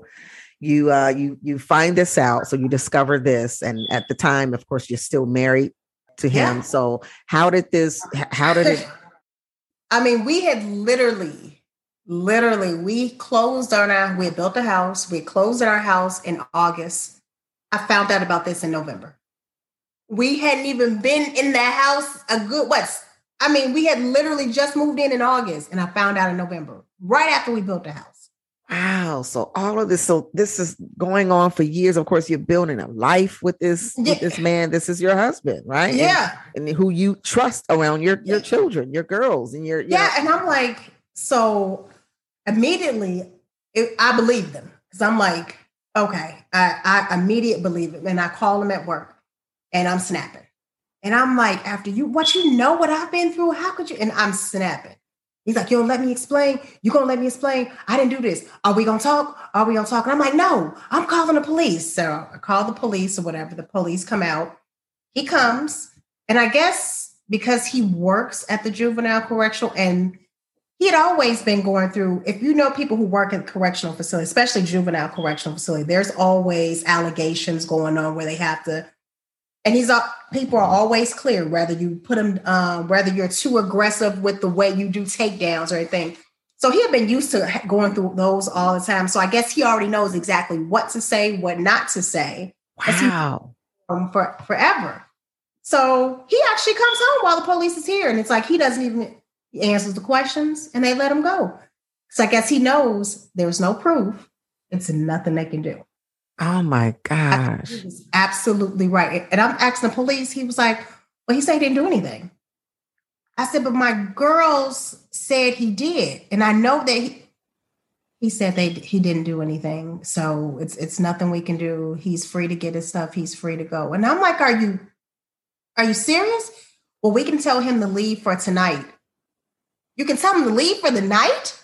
S1: you find this out. So you discover this. And at the time, of course, you're still married to him. Yeah. So how did it?
S2: I mean, we had literally, we closed we had built a house. We closed on our house in August. I found out about this in November. We hadn't even been in the house we had literally just moved in August and I found out in November, right after we built the house.
S1: Wow. So all of this, this is going on for years. Of course, you're building a life with this man. This is your husband, right?
S2: Yeah.
S1: And who you trust around your children, your girls and your.
S2: And I'm like, so immediately I believe them because I'm like, okay, I immediately believe it. And I call him at work and I'm snapping. And I'm like, after what I've been through, how could you? And I'm snapping. He's like, you don't let me explain. You gonna let me explain? I didn't do this. Are we gonna talk? And I'm like, no, I'm calling the police. So I call the police or whatever. The police come out. He comes. And I guess because he works at the juvenile correctional and he had always been going through, if you know people who work at correctional facilities, especially juvenile correctional facility, there's always allegations going on where they have to. And people are always clear, whether you put them, whether you're too aggressive with the way you do takedowns or anything. So he had been used to going through those all the time. So I guess he already knows exactly what to say, what not to say.
S1: Wow.
S2: Forever. So he actually comes home while the police is here. And it's like, he answers the questions and they let him go. So I guess he knows there's no proof. It's nothing they can do.
S1: Oh my gosh.
S2: He was absolutely right. And I'm asking the police, he was like, well, he said he didn't do anything. I said, but my girls said he did. And I know that he said he didn't do anything. So it's nothing we can do. He's free to get his stuff. He's free to go. And I'm like, are you serious? Well, we can tell him to leave for tonight. You can tell him to leave for the night?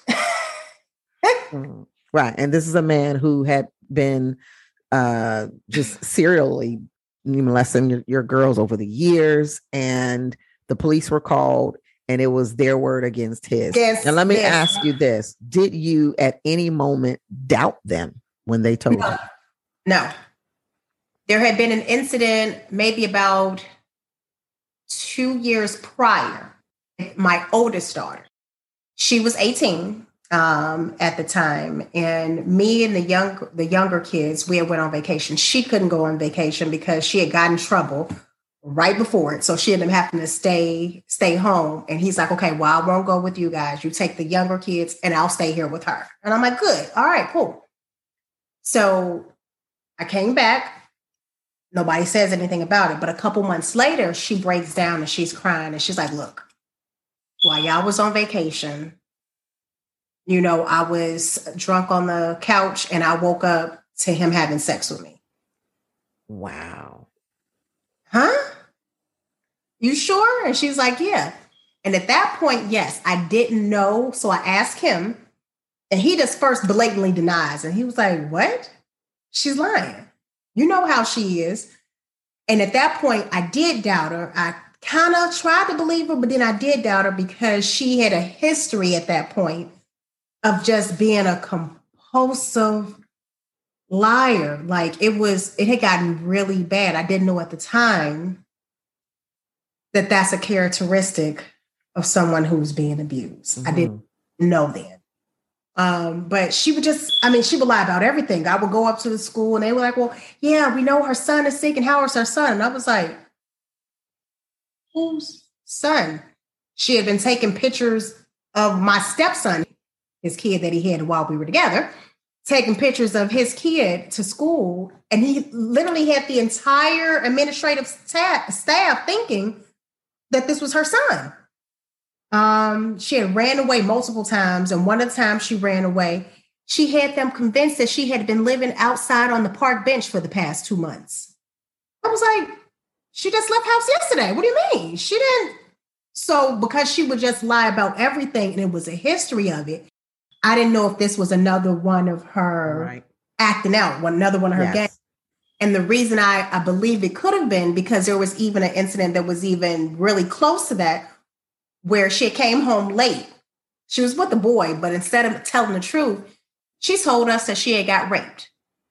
S1: Right. And this is a man who had been just serially molesting your girls over the years, and the police were called and it was their word against his. Yes, and let me ask you this. Did you at any moment doubt them when they told you?
S2: No. There had been an incident maybe about 2 years prior. My oldest daughter, she was 18. At the time, and me and the younger kids, we had went on vacation. She couldn't go on vacation because she had gotten in trouble right before it, so she ended up having to stay home. And he's like, "Okay, well, I won't go with you guys. You take the younger kids, and I'll stay here with her." And I'm like, "Good, all right, cool." So I came back. Nobody says anything about it, but a couple months later, she breaks down and she's crying, and she's like, "Look, while y'all was on vacation, I was drunk on the couch and I woke up to him having sex with me."
S1: Wow.
S2: Huh? You sure? And she's like, yeah. And at that point, yes, I didn't know. So I asked him and he just first blatantly denies. And he was like, what? She's lying. You know how she is. And at that point, I did doubt her. I kind of tried to believe her, but then I did doubt her because she had a history at that point of just being a compulsive liar. Like it had gotten really bad. I didn't know at the time that that's a characteristic of someone who's being abused. Mm-hmm. I didn't know then. But she would she would lie about everything. I would go up to the school and they were like, well, yeah, we know her son is sick and how is her son? And I was like, whose son? She had been taking pictures of my stepson, his kid that he had while we were together, taking pictures of his kid to school. And he literally had the entire administrative staff thinking that this was her son. She had ran away multiple times. And one of the times she ran away, she had them convinced that she had been living outside on the park bench for the past 2 months. I was like, she just left house yesterday. What do you mean? She didn't. So because she would just lie about everything and it was a history of it, I didn't know if this was another one of her acting out, another one of her games. And the reason I believe it could have been because there was even an incident that was even really close to that, where she came home late. She was with the boy, but instead of telling the truth, she told us that she had got raped.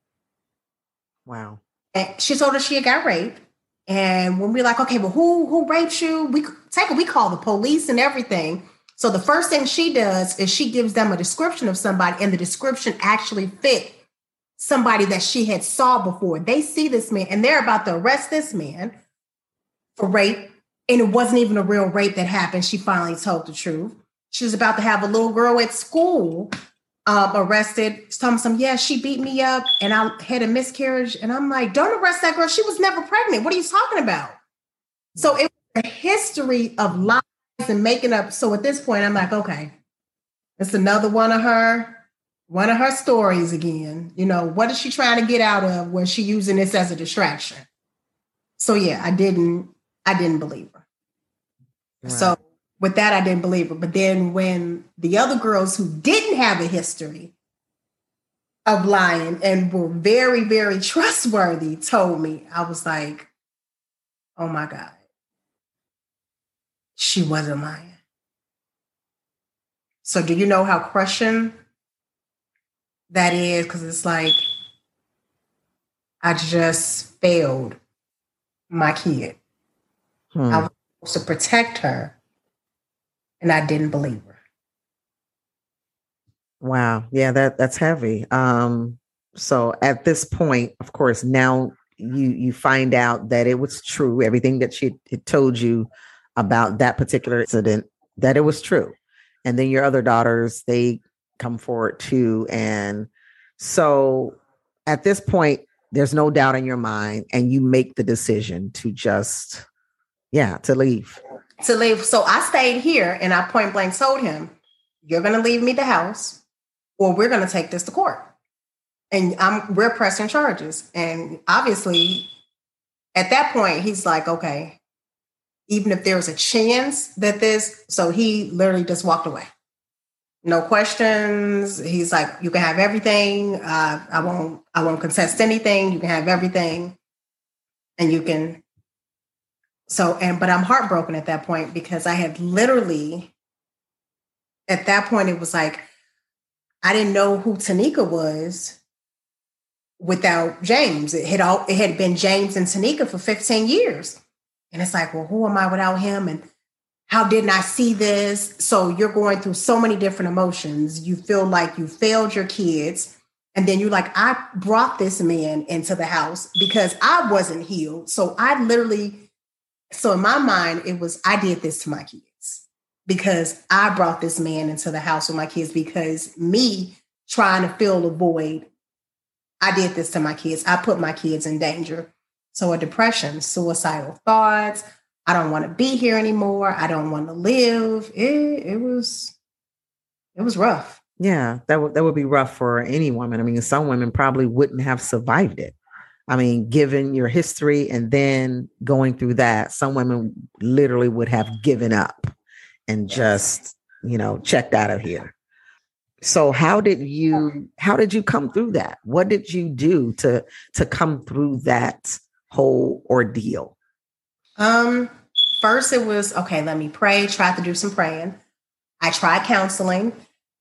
S1: Wow.
S2: And she told us she had got raped. And when we're like, okay, well, who raped you? We call the police and everything. So the first thing she does is she gives them a description of somebody, and the description actually fit somebody that she had saw before. They see this man and they're about to arrest this man for rape. And it wasn't even a real rape that happened. She finally told the truth. She was about to have a little girl at school arrested. She's telling me, yeah, she beat me up and I had a miscarriage. And I'm like, don't arrest that girl. She was never pregnant. What are you talking about? So it was a history of lies and making up. So at this point, I'm like, okay, it's another one of her stories again. You know, what is she trying to get out of when she using this as a distraction? So yeah, I didn't believe her. Right. So with that, I didn't believe her. But then when the other girls who didn't have a history of lying and were very, very trustworthy told me, I was like, oh my God, she wasn't lying. So do you know how crushing that is? Because it's like, I just failed my kid. I was supposed to protect her, and I didn't believe her.
S1: Wow. Yeah, that's heavy. So at this point, of course, now you find out that it was true. Everything that she had told you about that particular incident, that it was true. And then your other daughters, they come forward too. And so at this point, there's no doubt in your mind, and you make the decision to just, to leave.
S2: To leave. So I stayed here and I point blank told him, you're going to leave me the house or we're going to take this to court. And we're pressing charges. And obviously at that point, he's like, okay, even if there's a chance that so he literally just walked away. No questions. He's like, you can have everything. I won't contest anything. You can have everything. And you can. But I'm heartbroken at that point because I had literally, at that point, it was like, I didn't know who Tanika was without James. It had been James and Tanika for 15 years. And it's like, well, who am I without him? And how didn't I see this? So you're going through so many different emotions. You feel like you failed your kids. And then you're like, I brought this man into the house because I wasn't healed. So in my mind, it was, I did this to my kids because I brought this man into the house with my kids because me trying to fill a void, I did this to my kids. I put my kids in danger. So a depression, suicidal thoughts. I don't want to be here anymore. I don't want to live. It was rough.
S1: Yeah, that would be rough for any woman. I mean, some women probably wouldn't have survived it. I mean, given your history and then going through that, some women literally would have given up and just, checked out of here. So how did you come through that? What did you do to come through that whole ordeal?
S2: First it was, okay, let me pray, tried to do some praying. I tried counseling.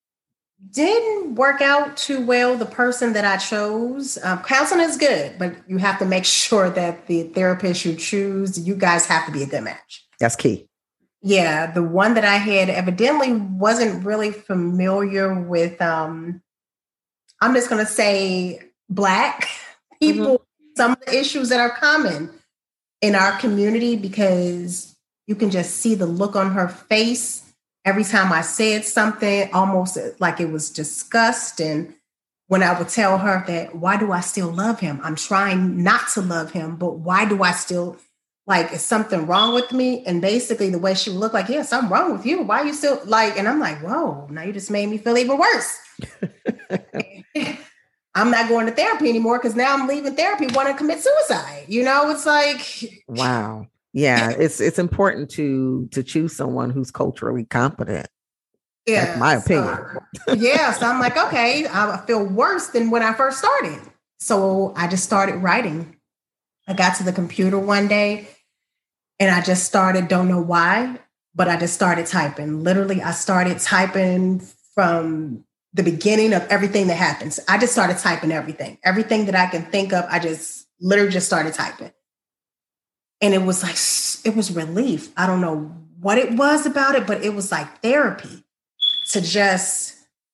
S2: Didn't work out too well. The person that I chose, counseling is good, but you have to make sure that the therapist you choose, you guys have to be a good match.
S1: That's key.
S2: Yeah, the one that I had evidently wasn't really familiar with, I'm just going to say Black people, some of the issues that are common in our community, because you can just see the look on her face every time I said something, almost like it was disgust. And when I would tell her that, why do I still love him? I'm trying not to love him, but why do I still, like, is something wrong with me? And basically the way she would look like, yeah, something wrong with you. Why are you still like, and I'm like, whoa, now you just made me feel even worse. I'm not going to therapy anymore because now I'm leaving therapy wanting to commit suicide. You know, it's like,
S1: wow. Yeah, it's important to choose someone who's culturally competent. Yeah, that's my opinion.
S2: So I'm like, okay, I feel worse than when I first started. So I just started writing. I got to the computer one day and I just started, don't know why, but I just started typing. Literally, I started typing from the beginning of everything that happens. I just started typing everything that I can think of. I just literally just started typing. And it was like, it was relief. I don't know what it was about it, but it was like therapy to just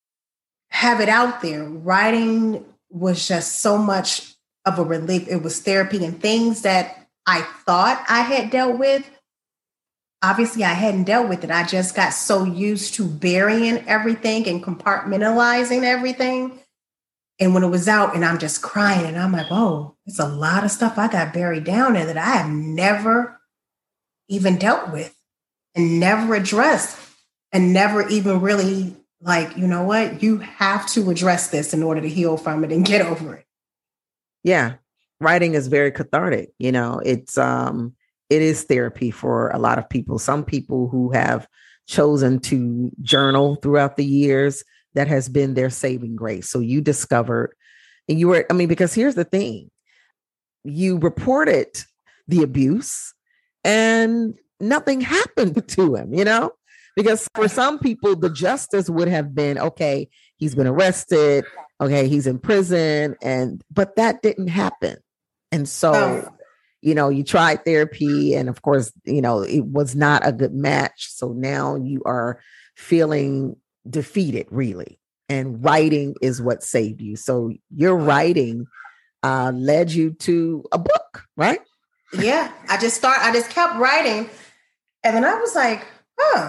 S2: have it out there. Writing was just so much of a relief. It was therapy, and things that I thought I had dealt with, obviously I hadn't dealt with it. I just got so used to burying everything and compartmentalizing everything. And when it was out and I'm just crying and I'm like, oh, it's a lot of stuff I got buried down there that I have never even dealt with and never addressed and never even really like, you know what, you have to address this in order to heal from it and get over it.
S1: Yeah. Writing is very cathartic. You know, it is therapy for a lot of people. Some people who have chosen to journal throughout the years, that has been their saving grace. So you discovered, and you were, I mean, because here's the thing, you reported the abuse and nothing happened to him, you know, because for some people, the justice would have been, okay, he's been arrested. Okay, he's in prison. But that didn't happen. And so, you know, you tried therapy and of course, you know, it was not a good match. So now you are feeling defeated, really. And writing is what saved you. So your writing led you to a book, right?
S2: Yeah, I just kept writing. And then I was like, I'm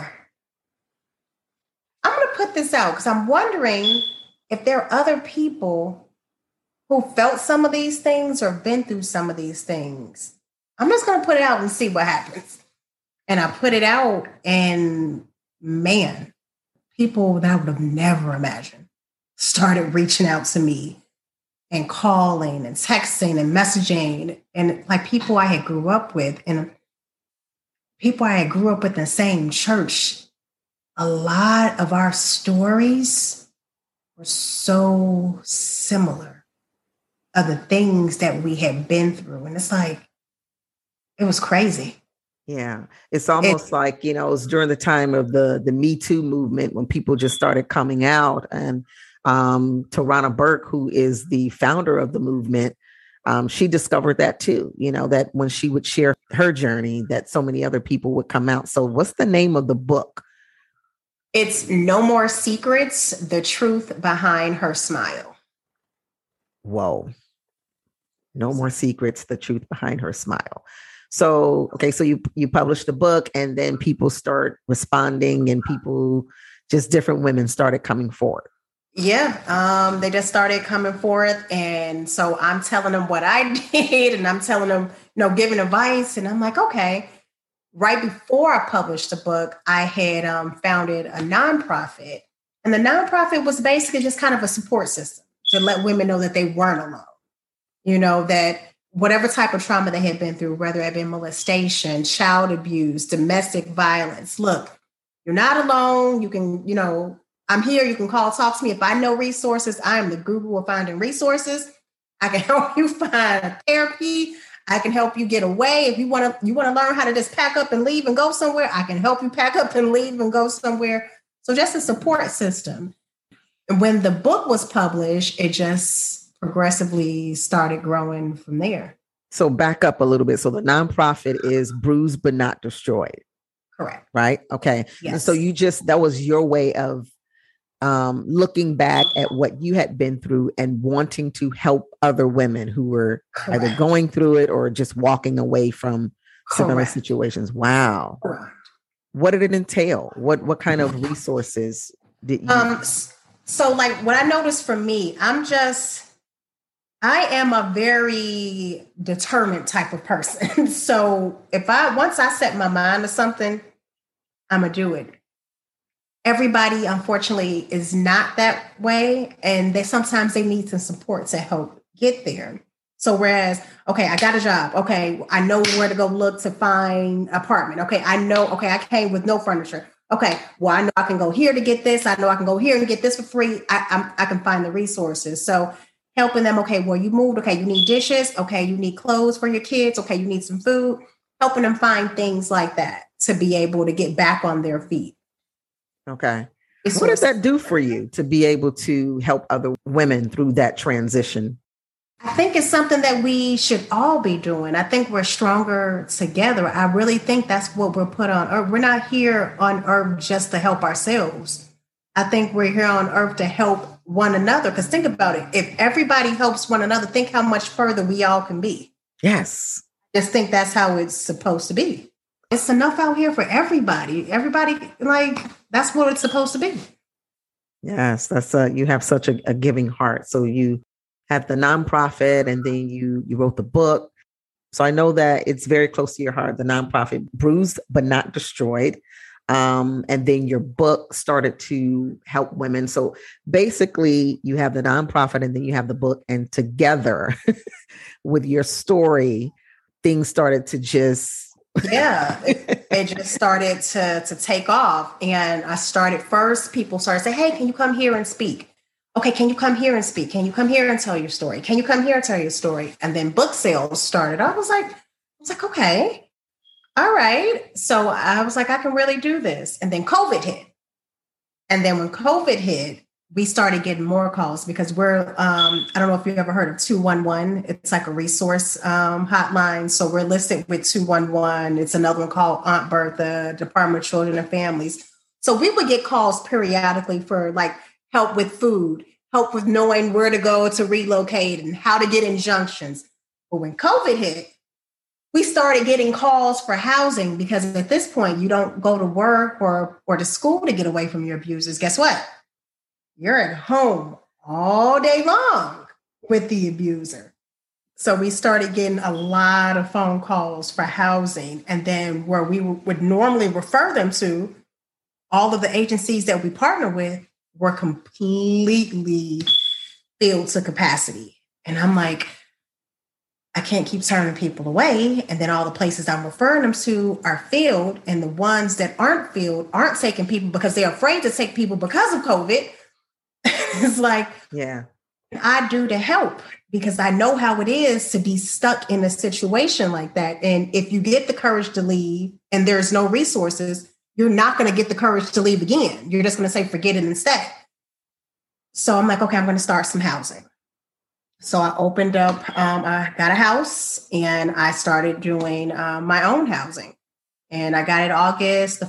S2: going to put this out because I'm wondering if there are other people who felt some of these things or been through some of these things. I'm just going to put it out and see what happens. And I put it out and man, people that I would have never imagined started reaching out to me and calling and texting and messaging, and like people I had grew up with and people I had grew up with in the same church. A lot of our stories were so similar of the things that we had been through. And it's like, it was crazy.
S1: Yeah. It's almost like, you know, it was during the time of the Me Too movement when people just started coming out. And Tarana Burke, who is the founder of the movement, she discovered that too, you know, that when she would share her journey, that so many other people would come out. So what's the name of the book?
S2: It's No More Secrets, The Truth Behind Her Smile.
S1: Whoa. No More Secrets, The Truth Behind Her Smile. So, okay, so you published the book and then people start responding and people, just different women started coming forward.
S2: Yeah, they just started coming forth. And so I'm telling them what I did and I'm telling them, you know, giving advice. And I'm like, okay. Right before I published the book, I had founded a nonprofit. And the nonprofit was basically just kind of a support system to let women know that they weren't alone. You know, that whatever type of trauma they had been through, whether it had been molestation, child abuse, domestic violence, look, you're not alone. You can, you know, I'm here. You can call, talk to me. If I know resources, I am the guru of finding resources. I can help you find therapy. I can help you get away. If you want to learn how to just pack up and leave and go somewhere, I can help you pack up and leave and go somewhere. So just a support system. And when the book was published, it just progressively started growing from there.
S1: So back up a little bit. So the nonprofit is Bruised But Not Destroyed.
S2: Correct.
S1: Right. Okay.
S2: Yes.
S1: And so that was your way of looking back at what you had been through and wanting to help other women who were either going through it or just walking away from similar situations. Wow.
S2: Correct.
S1: What did it entail? What kind of resources did you?
S2: So like what I noticed for me, I am a very determined type of person. So once I set my mind to something, I'm gonna do it. Everybody, unfortunately, is not that way. And sometimes they need some support to help get there. So whereas, okay, I got a job. Okay, I know where to go look to find an apartment. Okay, I came with no furniture. Okay, well, I know I can go here to get this. I know I can go here and get this for free. I can find the resources. So helping them, okay, well, you moved. Okay, you need dishes. Okay, you need clothes for your kids. Okay, you need some food. Helping them find things like that to be able to get back on their feet.
S1: Okay. What does that do for you to be able to help other women through that transition?
S2: I think it's something that we should all be doing. I think we're stronger together. I really think that's what we're put on earth. We're not here on earth just to help ourselves. I think we're here on earth to help one another. Because think about it. If everybody helps one another, think how much further we all can be.
S1: Yes.
S2: Just think that's how it's supposed to be. It's enough out here for everybody. Everybody, like, that's what it's supposed to be.
S1: Yes, that's you have such a giving heart. So you have the nonprofit, and then you wrote the book. So I know that it's very close to your heart. The nonprofit, Bruised but Not Destroyed, and then your book started to help women. So basically, you have the nonprofit, and then you have the book, and together with your story, things started to just.
S2: Yeah, it just started to take off. And I started first, people started saying, hey, can you come here and speak? Okay, can you come here and speak? Can you come here and tell your story? Can you come here and tell your story? And then book sales started. I was like, okay, all right. So I was like, I can really do this. And then COVID hit. And then when COVID hit, we started getting more calls because we're, I don't know if you've ever heard of 211. It's like a resource hotline. So we're listed with 211. It's another one called Aunt Bertha, Department of Children and Families. So we would get calls periodically for like help with food, help with knowing where to go to relocate and how to get injunctions. But when COVID hit, we started getting calls for housing because at this point, you don't go to work or to school to get away from your abusers. Guess what? You're at home all day long with the abuser. So we started getting a lot of phone calls for housing. And then where we would normally refer them to, all of the agencies that we partner with were completely filled to capacity. And I'm like, I can't keep turning people away. And then all the places I'm referring them to are filled. And the ones that aren't filled aren't taking people because they're afraid to take people because of COVID. It's like,
S1: yeah,
S2: I do to help because I know how it is to be stuck in a situation like that. And if you get the courage to leave and there's no resources, you're not going to get the courage to leave again. You're just going to say, forget it instead. So I'm like, okay, I'm going to start some housing. So I opened up, I got a house and I started doing my own housing. And I got it August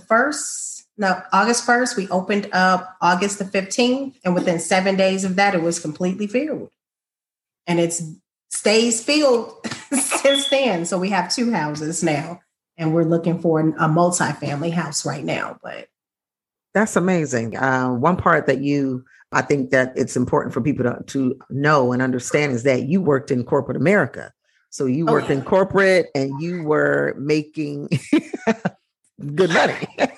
S2: 1st. We opened up August the 15th. And within 7 days of that, it was completely filled. And it stays filled since then. So we have 2 houses now. And we're looking for a multifamily house right now. But
S1: that's amazing. One part that I think that it's important for people to know and understand is that you worked in corporate America. So you worked in corporate and you were making good money.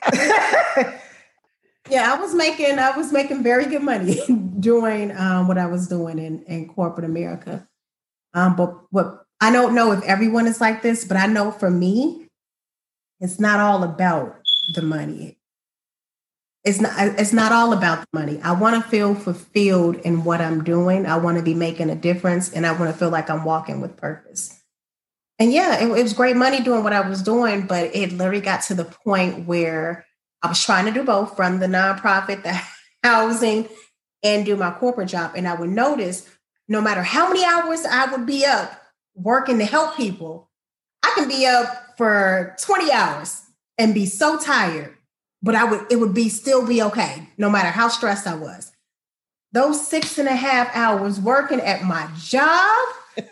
S2: Yeah, I was making very good money doing what I was doing in corporate America. But what I don't know if everyone is like this, but I know for me, it's not all about the money. It's not all about the money. I want to feel fulfilled in what I'm doing. I want to be making a difference and I want to feel like I'm walking with purpose. And yeah, it was great money doing what I was doing, but it literally got to the point where I was trying to do both, run the nonprofit, the housing, and do my corporate job. And I would notice no matter how many hours I would be up working to help people, I can be up for 20 hours and be so tired, but it would still be okay, no matter how stressed I was. Those 6.5 hours working at my job,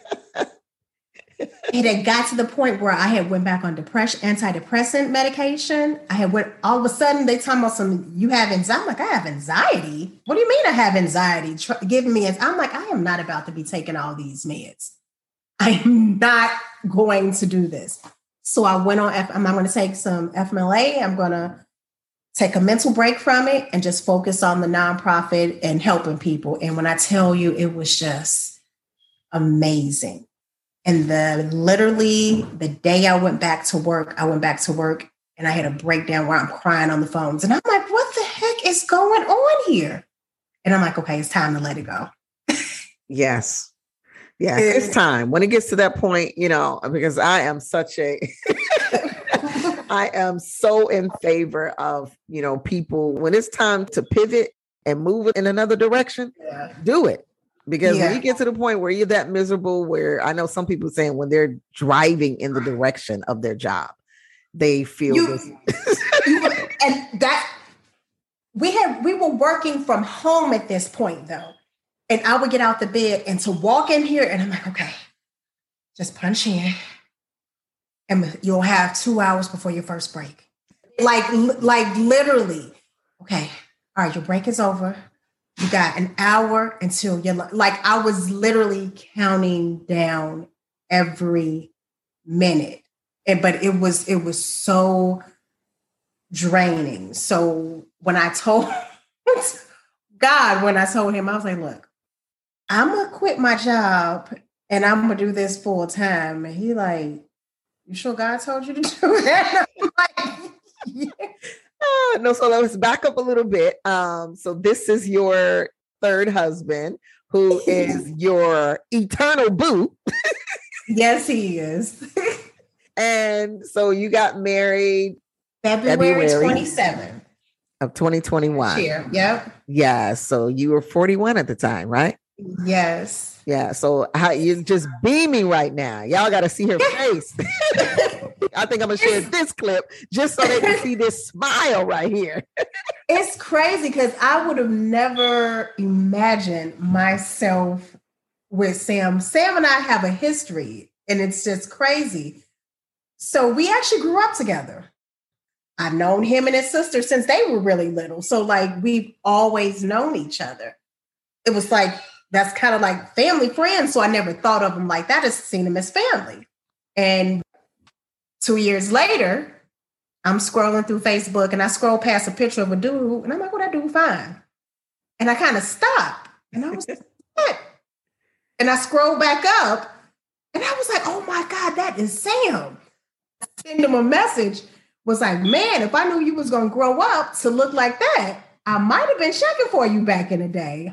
S2: it had got to the point where I had went back on antidepressant medication. All of a sudden they talking about you have anxiety. I'm like, I have anxiety? What do you mean I have anxiety? I'm like, I am not about to be taking all these meds. I'm not going to do this. So I went on, I'm going to take some FMLA. I'm going to take a mental break from it and just focus on the nonprofit and helping people. And when I tell you, it was just amazing. And literally the day I went back to work and I had a breakdown where I'm crying on the phones. And I'm like, what the heck is going on here? And I'm like, okay, it's time to let it go.
S1: Yes. Yeah, it's time. When it gets to that point, because I am I am so in favor of, people, when it's time to pivot and move in another direction, do it. Because when you get to the point where you're that miserable, where I know some people saying when they're driving in the direction of their job, they feel this.
S2: And that we were working from home at this point though. And I would get out the bed and to walk in here and I'm like, okay, just punch in and you'll have 2 hours before your first break. Like literally, okay, all right, your break is over. You got an hour until you're like, I was literally counting down every minute. But it was so draining. So when I told him, I was like, look, I'm going to quit my job and I'm going to do this full time. And he like, you sure God told you to do that? I'm like, yeah.
S1: No, so let's back up a little bit. So this is your third husband, who is your eternal boo.
S2: Yes, he is.
S1: And so you got married
S2: February 27th
S1: of 2021.
S2: Yep.
S1: Yeah. So you were 41 at the time, right?
S2: Yes.
S1: Yeah. So how you're just beaming right now. Y'all got to see her face. I think I'm going to share this clip just so they can see this smile right here.
S2: It's crazy because I would have never imagined myself with Sam. Sam and I have a history and it's just crazy. So we actually grew up together. I've known him and his sister since they were really little. So like we've always known each other. It was like, that's kind of like family friends. So I never thought of him like that. I just seen him as family. And 2 years later, I'm scrolling through Facebook and I scroll past a picture of a dude and I'm like, well, that dude fine. And I kind of stopped and I was like, what? And I scrolled back up and I was like, oh my God, that is Sam. I sent him a message, was like, man, if I knew you was going to grow up to look like that, I might have been checking for you back in the day.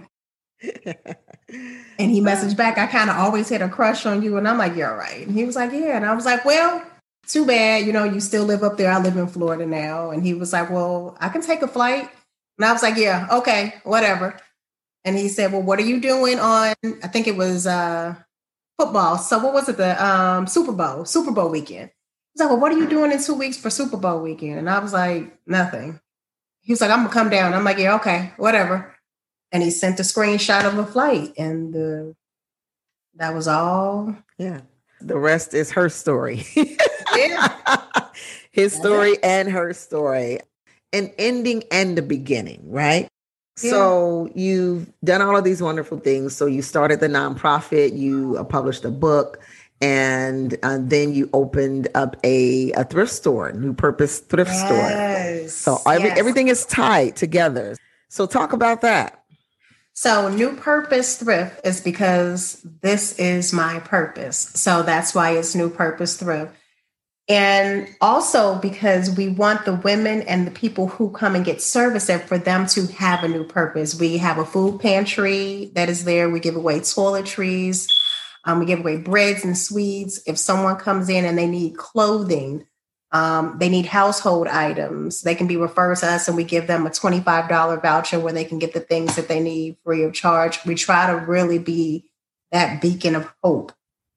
S2: And he messaged back, I kind of always had a crush on you. And I'm like, you're right. And he was like, yeah. And I was like, well, too bad, you still live up there. I live in Florida now. And he was like, well, I can take a flight. And I was like, yeah, okay, whatever. And he said, well, what are you doing on, I think it was football. So what was it? The Super Bowl weekend. He's like, well, what are you doing in 2 weeks for Super Bowl weekend? And I was like, nothing. He was like, I'm gonna come down. I'm like, yeah, okay, whatever. And he sent a screenshot of a flight and that was all.
S1: Yeah. The rest is her story.
S2: Yeah.
S1: His story and her story. An ending and the beginning, right? Yeah. So you've done all of these wonderful things. So you started the nonprofit, you published a book, and then you opened up a thrift store, New Purpose Thrift Store. So everything is tied together. So talk about that.
S2: So New Purpose Thrift is because this is my purpose. So that's why it's New Purpose Thrift. And also because we want the women and the people who come and get service there for them to have a new purpose. We have a food pantry that is there. We give away toiletries. We give away breads and sweets. If someone comes in and they need clothing, they need household items, they can be referred to us and we give them a $25 voucher where they can get the things that they need free of charge. We try to really be that beacon of hope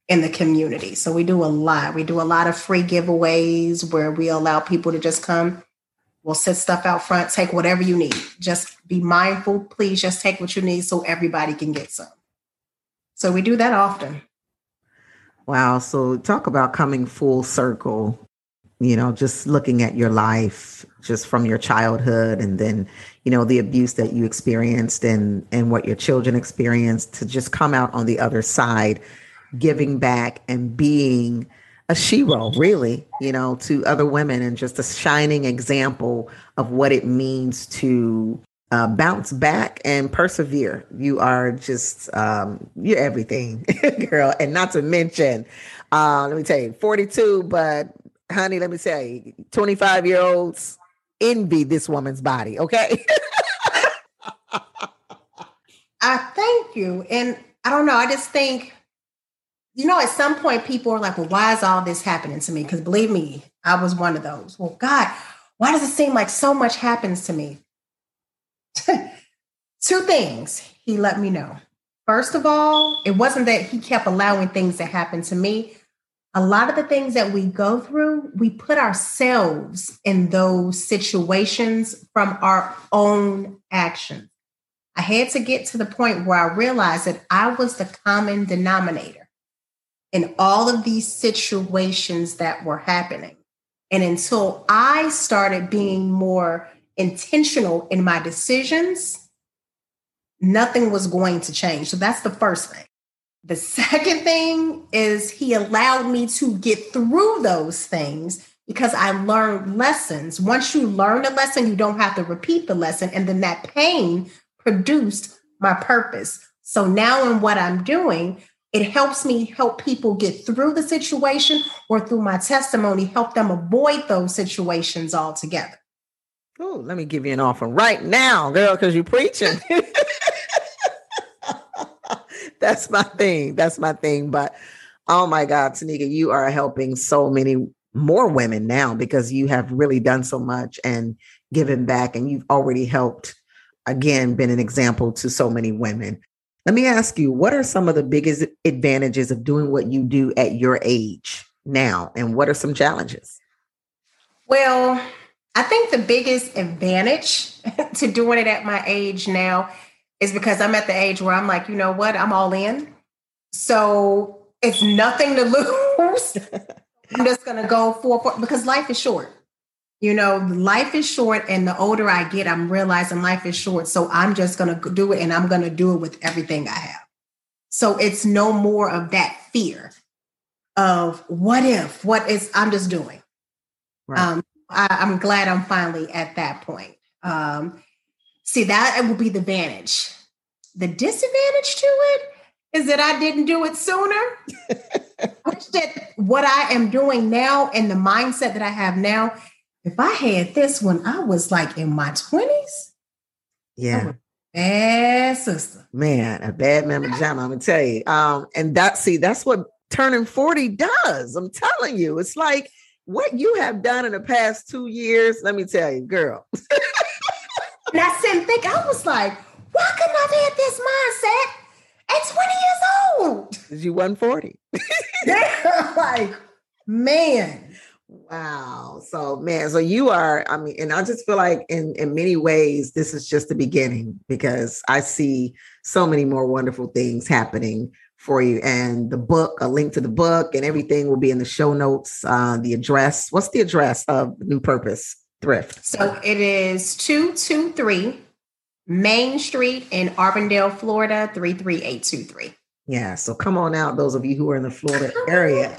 S2: in the community. So we do a lot. We do a lot of free giveaways where we allow people to just come. We'll set stuff out front, take whatever you need. Just be mindful. Please just take what you need so everybody can get some. So we do that often.
S1: Wow. So talk about coming full circle, just looking at your life, just from your childhood and then, the abuse that you experienced and what your children experienced to just come out on the other side, giving back and being a shero, really, to other women and just a shining example of what it means to bounce back and persevere. You are just, you're everything, girl. And not to mention, let me tell you, 42, but honey, let me tell you, 25-year-olds envy this woman's body. Okay.
S2: I thank you. And I don't know. I just think, at some point people are like, well, why is all this happening to me? Because believe me, I was one of those. Well, God, why does it seem like so much happens to me? Two things he let me know. First of all, it wasn't that he kept allowing things to happen to me. A lot of the things that we go through, we put ourselves in those situations from our own actions. I had to get to the point where I realized that I was the common denominator in all of these situations that were happening. And until I started being more intentional in my decisions, nothing was going to change. So that's the first thing. The second thing is he allowed me to get through those things because I learned lessons. Once you learn a lesson, you don't have to repeat the lesson. And then that pain produced my purpose. So now in what I'm doing, it helps me help people get through the situation, or through my testimony, help them avoid those situations altogether.
S1: Oh, let me give you an offer right now, girl, because you're preaching. That's my thing. That's my thing. But oh my God, Tanika, you are helping so many more women now because you have really done so much and given back, and you've already helped, again, been an example to so many women. Let me ask you, what are some of the biggest advantages of doing what you do at your age now? And what are some challenges?
S2: Well, I think the biggest advantage to doing it at my age now is because I'm at the age where I'm like, you know what? I'm all in. So it's nothing to lose. I'm just going to go for because life is short. Life is short. And the older I get, I'm realizing life is short. So I'm just going to do it, and I'm going to do it with everything I have. So it's no more of that fear of I'm just doing. Right. I'm glad I'm finally at that point. See, that would be the advantage. The disadvantage to it is that I didn't do it sooner. I wish that what I am doing now and the mindset that I have now, if I had this when I was like in my 20s,
S1: yeah,
S2: bad sister.
S1: Man, a bad member jam, I'm gonna tell you. And that's what turning 40 does. I'm telling you, it's like what you have done in the past 2 years. Let me tell you, girl.
S2: And I sit and think, I was like, why couldn't I have had this mindset at 20 years old?
S1: Because you wasn't 40.
S2: Yeah, like, man.
S1: Wow. So you are, and I just feel like in many ways, this is just the beginning, because I see so many more wonderful things happening for you. And the book, a link to the book and everything will be in the show notes. The address, what's the address of New Purpose Thrift?
S2: So it is 223 Main Street in Arbondale, Florida, 33823.
S1: Yeah. So come on out, those of you who are in the Florida area.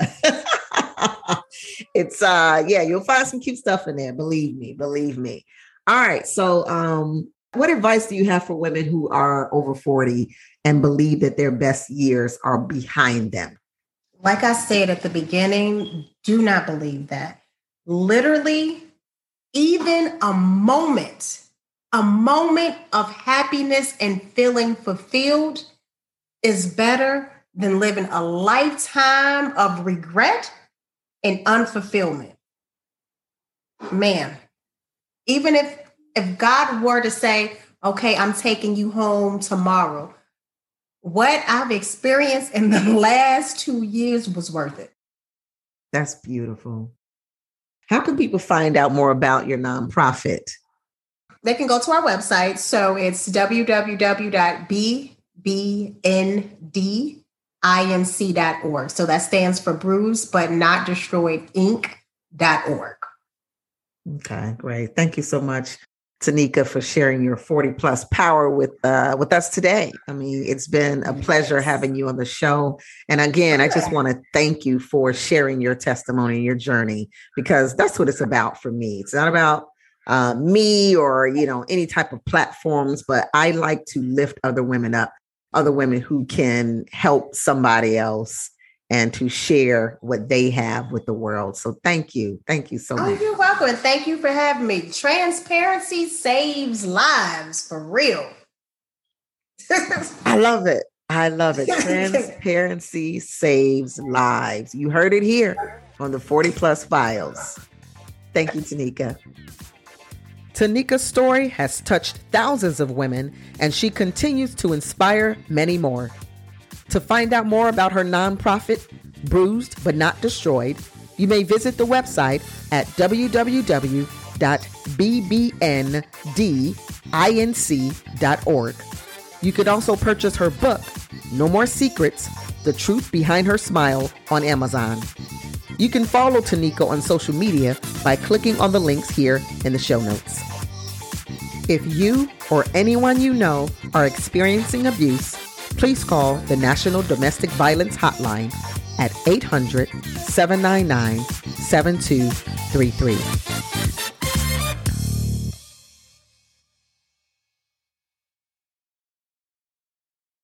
S1: It's you'll find some cute stuff in there. Believe me. All right. So what advice do you have for women who are over 40 and believe that their best years are behind them?
S2: Like I said at the beginning, do not believe that. Literally, even a moment of happiness and feeling fulfilled is better than living a lifetime of regret and unfulfillment. Man, even if God were to say, okay, I'm taking you home tomorrow, what I've experienced in the last 2 years was worth it.
S1: That's beautiful. How can people find out more about your nonprofit?
S2: They can go to our website. So it's www.bbndinc.org. So that stands for Bruised But Not Destroyed Inc.org.
S1: Okay, great. Thank you so much, Tanika, for sharing your 40 plus power with us today. I mean, it's been a pleasure having you on the show. And again, I just want to thank you for sharing your testimony and your journey, because that's what it's about for me. It's not about me or, any type of platforms, but I like to lift other women up, other women who can help somebody else and to share what they have with the world. So thank you. Thank you so much.
S2: Oh, you're welcome. And thank you for having me. Transparency saves lives, for real.
S1: I love it. I love it. Transparency saves lives. You heard it here on the 40 Plus Files. Thank you, Tanika. Tanika's story has touched thousands of women, and she continues to inspire many more. To find out more about her nonprofit, Bruised But Not Destroyed, you may visit the website at www.bbndinc.org. You could also purchase her book, No More Secrets: The Truth Behind Her Smile, on Amazon. You can follow Tanika on social media by clicking on the links here in the show notes. If you or anyone you know are experiencing abuse, please call the National Domestic Violence Hotline at 800-799-7233.